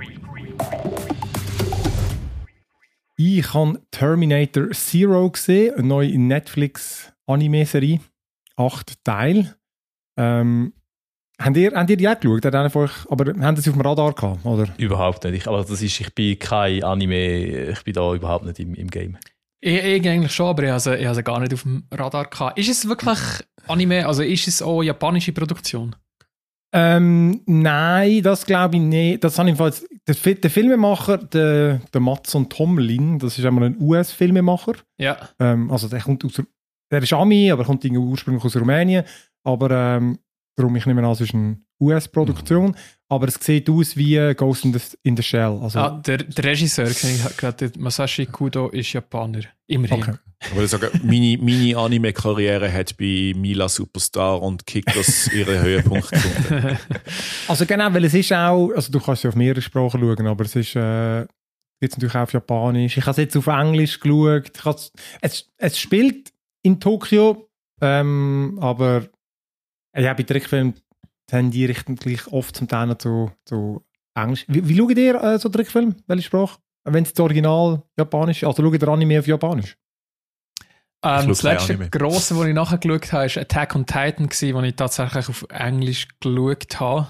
Ich habe Terminator Zero gesehen, eine neue Netflix-Anime-Serie, acht Teile. Ähm, habt, ihr, habt ihr die auch geschaut? Hat einer von euch, aber haben sie auf dem Radar gehabt, oder? Überhaupt nicht. Ich, aber das ist, ich bin kein Anime, ich bin da überhaupt nicht im, im Game. Ich, ich eigentlich schon, aber ich habe, sie, ich habe sie gar nicht auf dem Radar gehabt. Ist es wirklich Anime, also ist es auch japanische Produktion? Ähm, nein, das glaube ich nicht. Das habe ich jedenfalls der, Fi- der Filmemacher, der, der Matson Tomlin, das ist einmal ein U S-Filmemacher. Ja. Ähm, also der kommt aus, der ist Ami, aber kommt irgendwie ursprünglich aus Rumänien. Aber ähm, darum, ich nehme an, es ist eine U S-Produktion. Mhm. Aber es sieht aus wie Ghost in the, in the Shell. Also, ah, der, der Regisseur, gerade Masashi Kudo, ist Japaner. Immerhin. Okay. Aber ich sage, meine, meine Anime-Karriere hat bei Mila Superstar und Kickers ihren Höhepunkt gefunden. Also genau, weil es ist auch, also du kannst ja auf mehrere Sprachen schauen, aber es ist äh, jetzt natürlich auch auf Japanisch. Ich habe es jetzt auf Englisch geschaut. Ich has, es, es spielt in Tokio, ähm, aber ja, bei Trickfilmen haben die richten gleich oft zum Teil noch zu, zu Englisch. Wie, wie schaut ihr äh, so Trickfilme? Welche Sprache? Wenn es das Original Japanisch ist, also schaut ihr Anime auf Japanisch? Ähm, das letzte grosse, das ich nachher geschaut habe, war Attack on Titan, wo ich tatsächlich auf Englisch geschaut habe.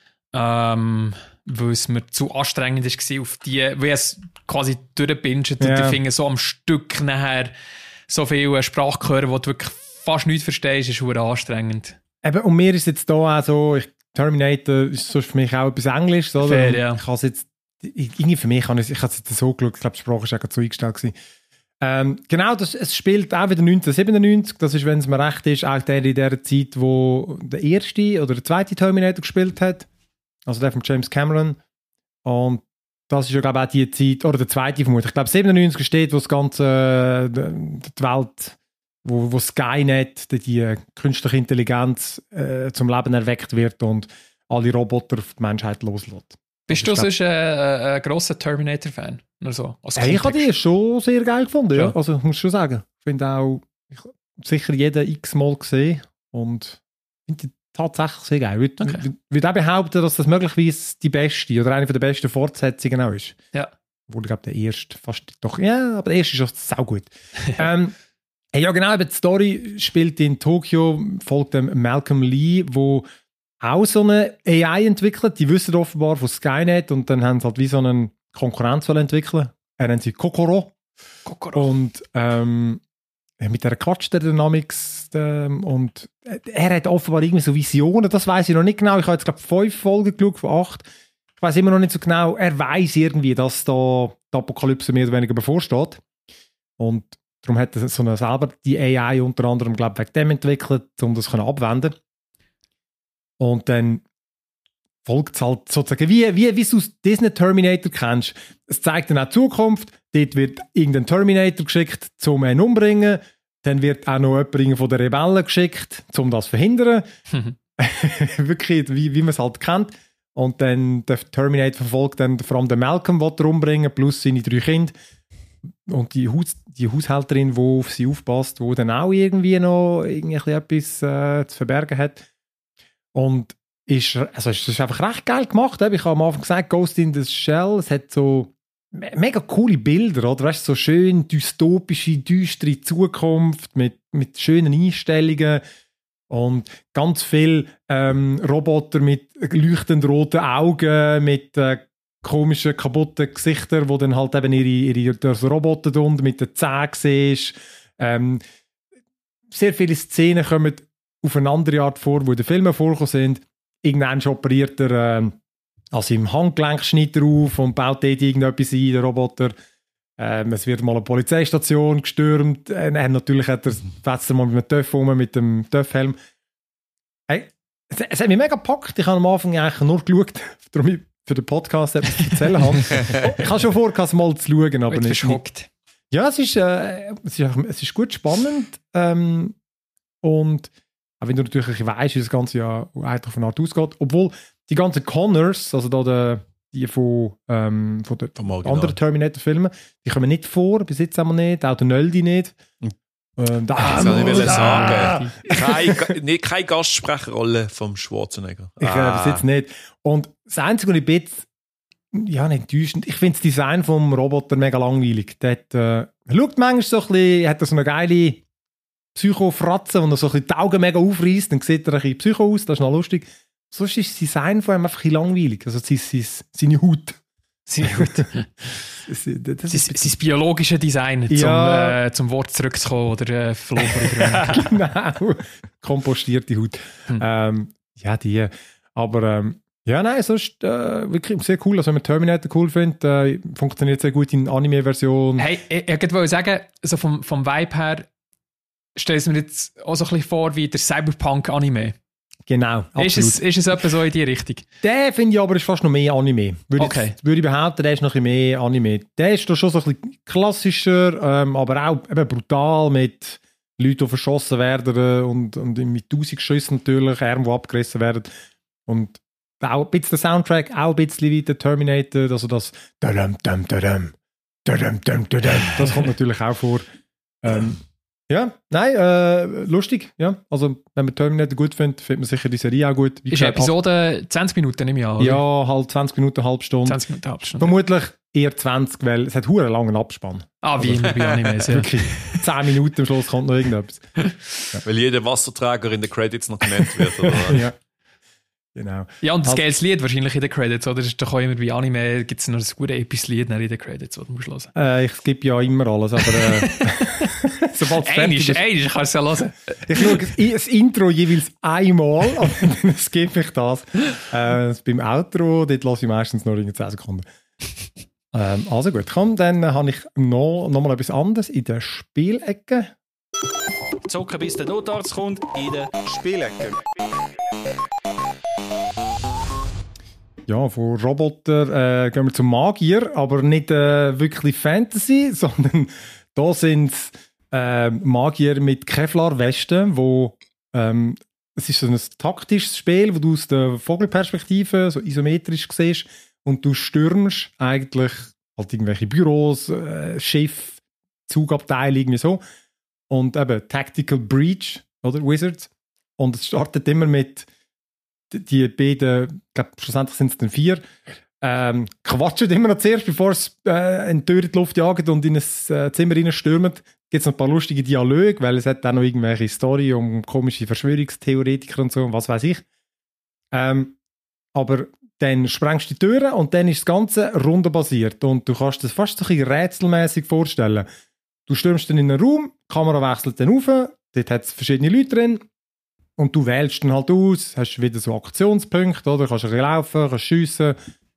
Ähm, weil es mir zu anstrengend war, auf die, weil es quasi durchbinged yeah. und ich finde so am Stück nachher so viele Sprachchöre, die du wirklich fast nichts verstehst, ist sehr anstrengend. Eben, und mir ist jetzt da auch so, ich, Terminator ist so für mich auch etwas Englisch, oder? Fair, ja. Ich habe es jetzt, irgendwie für mich, ich, ich habe es jetzt so geschaut, ich glaube, die Sprache war auch so eingestellt gewesen. Ähm, genau, das, es spielt auch wieder neunzehnhundertsiebenundneunzig, das ist, wenn es mir recht ist, auch der in der Zeit, wo der erste oder der zweite Terminator gespielt hat, also der von James Cameron, und das ist ja, glaube ich, auch die Zeit, oder der zweite vermutlich, ich glaube, siebenundneunzig steht, wo das ganze, die, die Welt, wo, wo Skynet, die, die künstliche Intelligenz äh, zum Leben erweckt wird und alle Roboter auf die Menschheit loslässt. Bist du sonst ein, ein, ein grosser Terminator-Fan? So, hey, ich habe die schon sehr geil gefunden, ja. Ja. Also ich muss schon sagen, ich finde auch, ich habe sicher jeden x-mal gesehen und finde die tatsächlich sehr geil. Ich würde Okay. würd auch behaupten, dass das möglicherweise die beste oder eine der besten Fortsetzungen auch ist. Ja. Obwohl, ich glaube, der erste fast doch, ja, aber der erste ist auch saugut. ähm, hey, ja genau, aber die Story spielt in Tokio, folgt dem Malcolm Lee, wo auch so eine A I entwickelt. Die wissen offenbar von Skynet und dann haben sie halt wie so einen Konkurrenz entwickeln. Er nennt sie Kokoro. Kokoro. Und ähm, mit der quatscht der Dynamics ähm, und er hat offenbar irgendwie so Visionen, das weiß ich noch nicht genau. Ich habe jetzt glaube fünf Folgen geschaut von acht. Ich weiß immer noch nicht so genau. Er weiß irgendwie, dass da die Apokalypse mehr oder weniger bevorsteht. Und darum hat er so eine selber die A I unter anderem glaube ich wegen dem entwickelt, um das abwenden. Und dann folgt es halt sozusagen, wie, wie, wie du aus Disney Terminator kennst. Es zeigt dann auch die Zukunft. Dort wird irgendein Terminator geschickt, um ihn umzubringen. Dann wird auch noch jemand von den Rebellen geschickt, um das zu verhindern. Wirklich, wie, wie man es halt kennt. Und dann der Terminator verfolgt dann vor allem den Malcolm, den er umbringen, plus seine drei Kinder. Und die, Haus, die Haushälterin, die auf sie aufpasst, die dann auch irgendwie noch irgendwie etwas äh, zu verbergen hat. Und ist, also es ist einfach recht geil gemacht. Ich habe am Anfang gesagt, Ghost in the Shell, es hat so me- mega coole Bilder, oder? Weißt, so schön dystopische, düstere Zukunft mit, mit schönen Einstellungen und ganz viel ähm, Roboter mit leuchtend roten Augen, mit äh, komischen, kaputten Gesichtern, wo dann halt eben ihre, ihre das Roboter tun, mit den Zähnen siehst. Ähm, sehr viele Szenen kommen auf eine andere Art vor, wo in den Filmen vorgekommen sind. Irgendwann operiert er äh, also im Handgelenk schneidet er auf und baut dort irgendetwas ein, der Roboter. Ähm, es wird mal eine Polizeistation gestürmt. Äh, natürlich hat er, fetzt er mal mit einem Töff rum, mit dem Töffhelm. Hey, es, es hat mich mega gepackt. Ich habe am Anfang eigentlich nur geschaut, darum ich für den Podcast etwas zu erzählen habe. Ich habe schon vor, es mal zu schauen, aber nicht. Verschockt. Ja, es ist, äh, es ist, es ist gut spannend. Ähm, und auch wenn du natürlich weißt, wie das Ganze ja eigentlich von Art ausgeht. Obwohl die ganzen Connors, also da der, die von, ähm, von den anderen Terminator-Filmen, die kommen nicht vor, bis jetzt einmal nicht, auch der Nöldi nicht. Mhm. Ähm, da, das soll ich will ah, sagen. Keine, nee, keine Gastsprecherrolle vom Schwarzenegger. Ich äh, bis jetzt nicht. Und das Einzige, was ich ein bisschen, ja, nicht enttäuschend, ich finde das Design vom Roboter mega langweilig. Der hat, äh, schaut manchmal so ein bisschen, hat er so eine geile Psycho-Fratze, wo er so ein bisschen die Augen mega aufreißt, dann sieht er ein bisschen Psycho aus, das ist noch lustig. Sonst ist das Design von ihm einfach ein bisschen langweilig. Also seine, seine Haut. Seine Haut. das, das sein, sein biologisches Design, ja. zum, äh, zum Wort zurückzukommen oder äh, Flobber. Genau. Kompostierte Haut. Hm. Ähm, ja, die. Aber ähm, Ja, nein, sonst äh, wirklich sehr cool. Also wenn man Terminator cool findet, äh, funktioniert sehr gut in Anime-Version. Hey, ich, ich wollte sagen, so vom, vom Vibe her stelle ich mir jetzt auch so ein bisschen vor wie der Cyberpunk-Anime. Genau, absolut. Ist es, ist es etwa so in die Richtung? Der finde ich aber ist fast noch mehr Anime. Würde, Okay. jetzt, würde ich behaupten, der ist noch ein bisschen mehr Anime. Der ist doch schon so ein bisschen klassischer, ähm, aber auch eben brutal mit Leuten, die verschossen werden und, und mit tausend Schüssen natürlich, Arme, die abgerissen werden. Und auch ein bisschen der Soundtrack, auch ein bisschen wie der Terminator, also das dadam, dam, dadam, dadam, dam, dadam, das kommt natürlich auch vor. Ähm, ja, nein, äh, lustig, ja. Also, wenn man Terminator gut findet, findet man sicher die Serie auch gut. Wie Ist gesagt, Episode zwanzig Minuten, nehme ich an, oder? ja, halt zwanzig Minuten, eine halbe Stunde. zwanzig Minuten, halbe Stunde. Vermutlich eher zwanzig, weil es hat einen langen Abspann. Ah, wie immer bei Animes, ja. Wirklich. zehn Minuten am Schluss kommt noch irgendetwas. Weil jeder Wasserträger in den Credits noch genannt wird. Oder? Ja, genau. Ja, und das Also- geiles Lied wahrscheinlich in den Credits, oder? Das ist doch auch immer bei Anime, gibt es noch ein gutes episches Lied in den Credits, das du musst hören. Äh, ich skippe ja immer alles, aber äh, sobald es fertig Einisch, ist. einisch kannst du es ja hören. Ich schaue das, das Intro jeweils einmal, aber dann skippe ich das. Äh, beim Outro, dort lasse ich meistens noch in zehn Sekunden. Ähm, also gut, komm, dann habe ich noch, noch mal etwas anderes in der Spielecke. Zocken bis der Notarzt kommt in der Spielecke. Ja, von Roboter äh, gehen wir zum Magier, aber nicht äh, wirklich Fantasy, sondern da sind es äh, Magier mit Kevlar-Westen, wo ähm, es ist so ein taktisches Spiel, wo du aus der Vogelperspektive so isometrisch siehst und du stürmst eigentlich halt irgendwelche Büros, äh, Schiff, Zugabteile, irgendwie so. Und eben Tactical Breach, oder Wizards. Und es startet immer mit die beiden, ich glaube, schlussendlich sind es dann vier, ähm, quatschen immer noch zuerst, bevor es äh, in die Tür in die Luft jagt und in ein äh, Zimmer reinstürmt. Gibt es noch ein paar lustige Dialoge, weil es hat auch noch irgendwelche Story um komische Verschwörungstheoretiker und so, und was weiß ich. Ähm, aber dann sprengst du die Türen und dann ist das Ganze rundenbasiert und du kannst das fast so ein bisschen rätselmäßig vorstellen. Du stürmst dann in einen Raum, die Kamera wechselt dann rauf, dort hat es verschiedene Leute drin und du wählst dann halt aus, hast wieder so Aktionspunkte, oder? Kannst ein bisschen laufen, kannst schiessen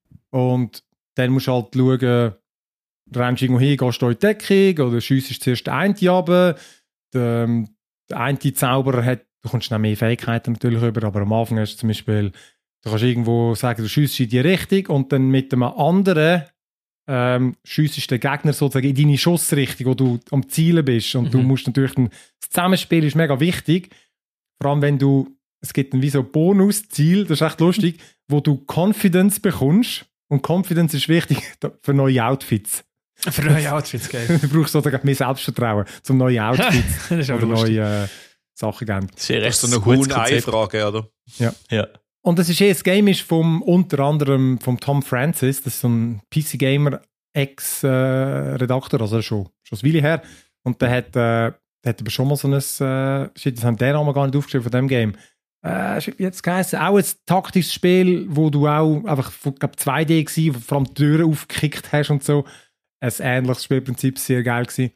und dann musst du halt schauen, rennst irgendwo hin, gehst du in die Deckung oder schiessest zuerst den einen runter. Der, der eine Zauberer hat, du kommst dann mehr Fähigkeiten natürlich über, aber am Anfang hast du zum Beispiel, du kannst irgendwo sagen, du schiessest in die Richtung und dann mit einem anderen ähm, schiessest den Gegner sozusagen in deine Schussrichtung, wo du am Zielen bist. Und Mhm. du musst natürlich dann, das Zusammenspiel ist mega wichtig, vor allem wenn du, es gibt dann wie so ein Bonusziel, das ist echt lustig, wo du Confidence bekommst und Confidence ist wichtig für neue Outfits. Für neue Outfits, geil. Du brauchst sozusagen mehr Selbstvertrauen, zum neue Outfits Das ist aber oder lustig. neue äh, Sachen geben. Das ist ja Das recht ist so eine gutes Konzept. Huhn-Ei-Frage, oder? Ja. Und das ist eh, das Game ist vom, unter anderem vom Tom Francis, das ist so ein P C-Gamer Ex-Redakteur, also schon, schon ein Weile her. Und der hat, äh, der hat aber schon mal so ein, äh, shit, das haben der Namen gar nicht aufgeschrieben von dem Game. Äh, wie jetzt geheißen? Auch ein taktisches Spiel, wo du auch einfach, ich glaube, zwei D war, wo du vor allem die Türen aufgekickt hast und so. Ein ähnliches Spielprinzip, sehr geil gewesen.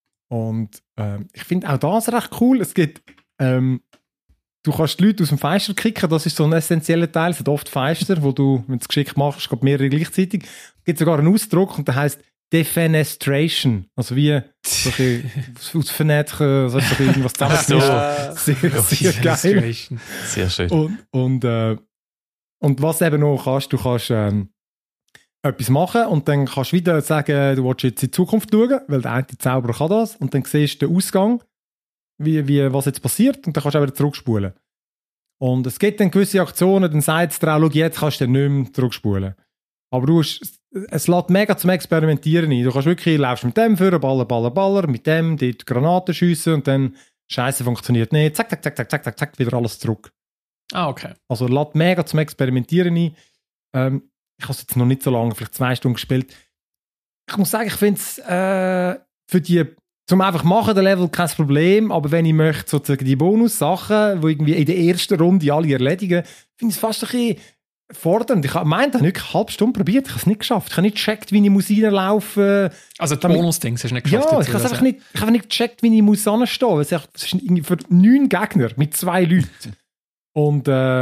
Und ähm, ich finde auch das recht cool. Es gibt, ähm, du kannst die Leute aus dem Fenster kicken, das ist so ein essentieller Teil. Es hat oft Fenster, wo du, wenn du es geschickt machst, gerade mehrere gleichzeitig. Es gibt sogar einen Ausdruck und der heisst Defenestration. Also wie so ein bisschen ausvernetschen, also so irgendwas zusammenschmeißen. Sehr, sehr geil. Situation. Sehr schön. Und, und, äh, und was eben noch kannst, du kannst ähm, etwas machen und dann kannst du wieder sagen, du willst jetzt in die Zukunft schauen, weil der eine Zauberer kann das und dann siehst du den Ausgang, wie, wie, was jetzt passiert und dann kannst du auch wieder zurückspulen. Und es gibt dann gewisse Aktionen, dann sagt es dir auch, schau, jetzt kannst du dann nicht mehr zurückspulen. Aber du hast, es lässt mega zum Experimentieren ein. Du kannst wirklich, laufst mit dem führen, baller, baller, baller, mit dem, die Granaten schiessen und dann, Scheiße, funktioniert nicht, zack, zack, zack, zack, zack, zack, zack, wieder alles zurück. Ah, okay. Also lässt mega zum Experimentieren ein. Ähm, ich habe es jetzt noch nicht so lange, vielleicht zwei Stunden gespielt. Ich muss sagen, ich finde es äh, für die, zum einfach machen, der Level, kein Problem, aber wenn ich möchte, sozusagen die Bonus-Sachen, die irgendwie in der ersten Runde alle erledigen, finde ich es fast ein bisschen fordernd. Ich meinte, ich habe eine halbe Stunde probiert, ich habe es nicht geschafft. Ich habe nicht gecheckt, wie ich muss reinlaufen. Also die Damit- Bonus-Dings hast du nicht geschafft. Ja, dazu, ich habe also. einfach nicht, ich habe nicht gecheckt, wie ich muss anstehen muss. Es ist irgendwie für neun Gegner mit zwei Leuten. Und äh,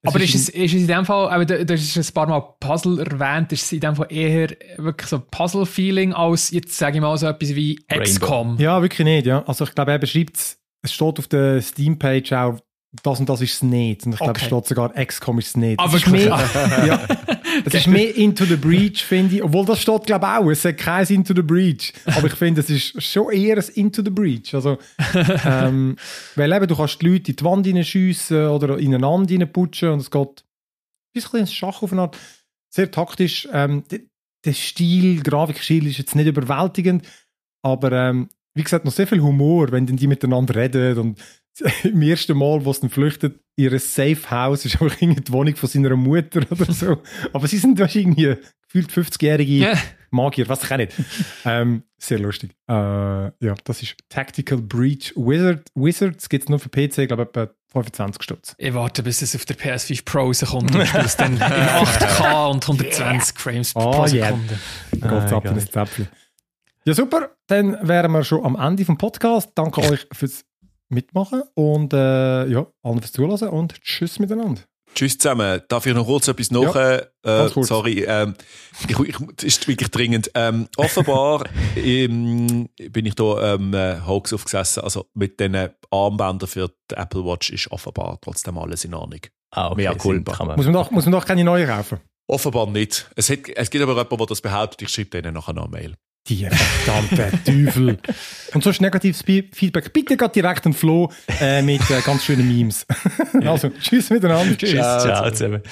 Aber ist es, ein- ist es in dem Fall, aber du, du hast ein paar Mal Puzzle erwähnt, ist es in dem Fall eher wirklich so Puzzle-Feeling als jetzt, sage ich mal, so etwas wie Rainbow. X COM? Ja, wirklich nicht, ja. Also ich glaube, er beschreibt es, es steht auf der Steam-Page auch, das und das ist es nicht. Und ich glaube, Okay. es steht sogar, X COM ist es nicht. Ah, Es ist wirklich? mehr, ja, es ist mehr Into the Breach, finde ich. Obwohl, das steht, glaube ich, auch. Es sagt kein Into the Breach. Aber ich finde, es ist schon eher ein Into the Breach. Also, ähm, weil eben, du kannst die Leute in die Wand hineinschiessen oder ineinander hineinputschen und es geht ein bisschen ins Schach auf eine Art. Sehr taktisch. Ähm, der, der Stil, Grafikstil ist jetzt nicht überwältigend, aber ähm, wie gesagt, noch sehr viel Humor, wenn dann die miteinander reden und im ersten Mal, wo sie dann flüchtet, ihr Safe House ist einfach irgendwie die Wohnung von seiner Mutter oder so. Aber sie sind wahrscheinlich irgendwie gefühlt fünfzigjährige Ja. Magier, was ich auch nicht. Ähm, sehr lustig. Äh, ja, das ist Tactical Breach Wizard. Wizards gibt es nur für P C, glaube ich, etwa fünfundzwanzig Stutz. Ich warte, bis es auf der P S fünf Pro rauskommt und spiele es dann in acht K und hundertzwanzig Frames Oh, pro yeah. Sekunde. Geht's Ah, ab in geil. das Zäpfchen. Ja, super. Dann wären wir schon am Ende vom Podcast. Danke euch fürs Mitmachen und äh, ja, allen fürs Zuhören und tschüss miteinander. Tschüss zusammen. Darf ich noch kurz etwas nach? Ja, äh, ganz kurz. Sorry, ähm, ich, ich, das ist wirklich dringend. Ähm, offenbar ähm, bin ich da ähm, äh, Hoax aufgesessen. Also mit den Armbändern für die Apple Watch ist offenbar trotzdem alles in Ordnung. Ah, okay. Mea Sinn, culpa. kann man- Muss man doch, muss man doch keine neue kaufen. Offenbar nicht. Es, hat, es gibt aber jemanden, der das behauptet. Ich schreibe denen nachher noch eine Mail. Die verdammte Teufel. Und sonst negatives Fe- Feedback. Bitte geht direkt an Flo äh, mit äh, ganz schönen Memes. Also, tschüss miteinander. Tschüss, ciao zusammen.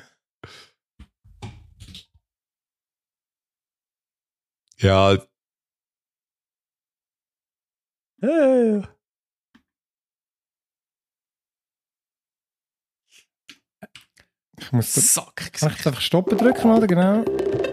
Ja, Hey. Ich muss da, Sack. kann ich jetzt einfach stoppen drücken, oder? Genau.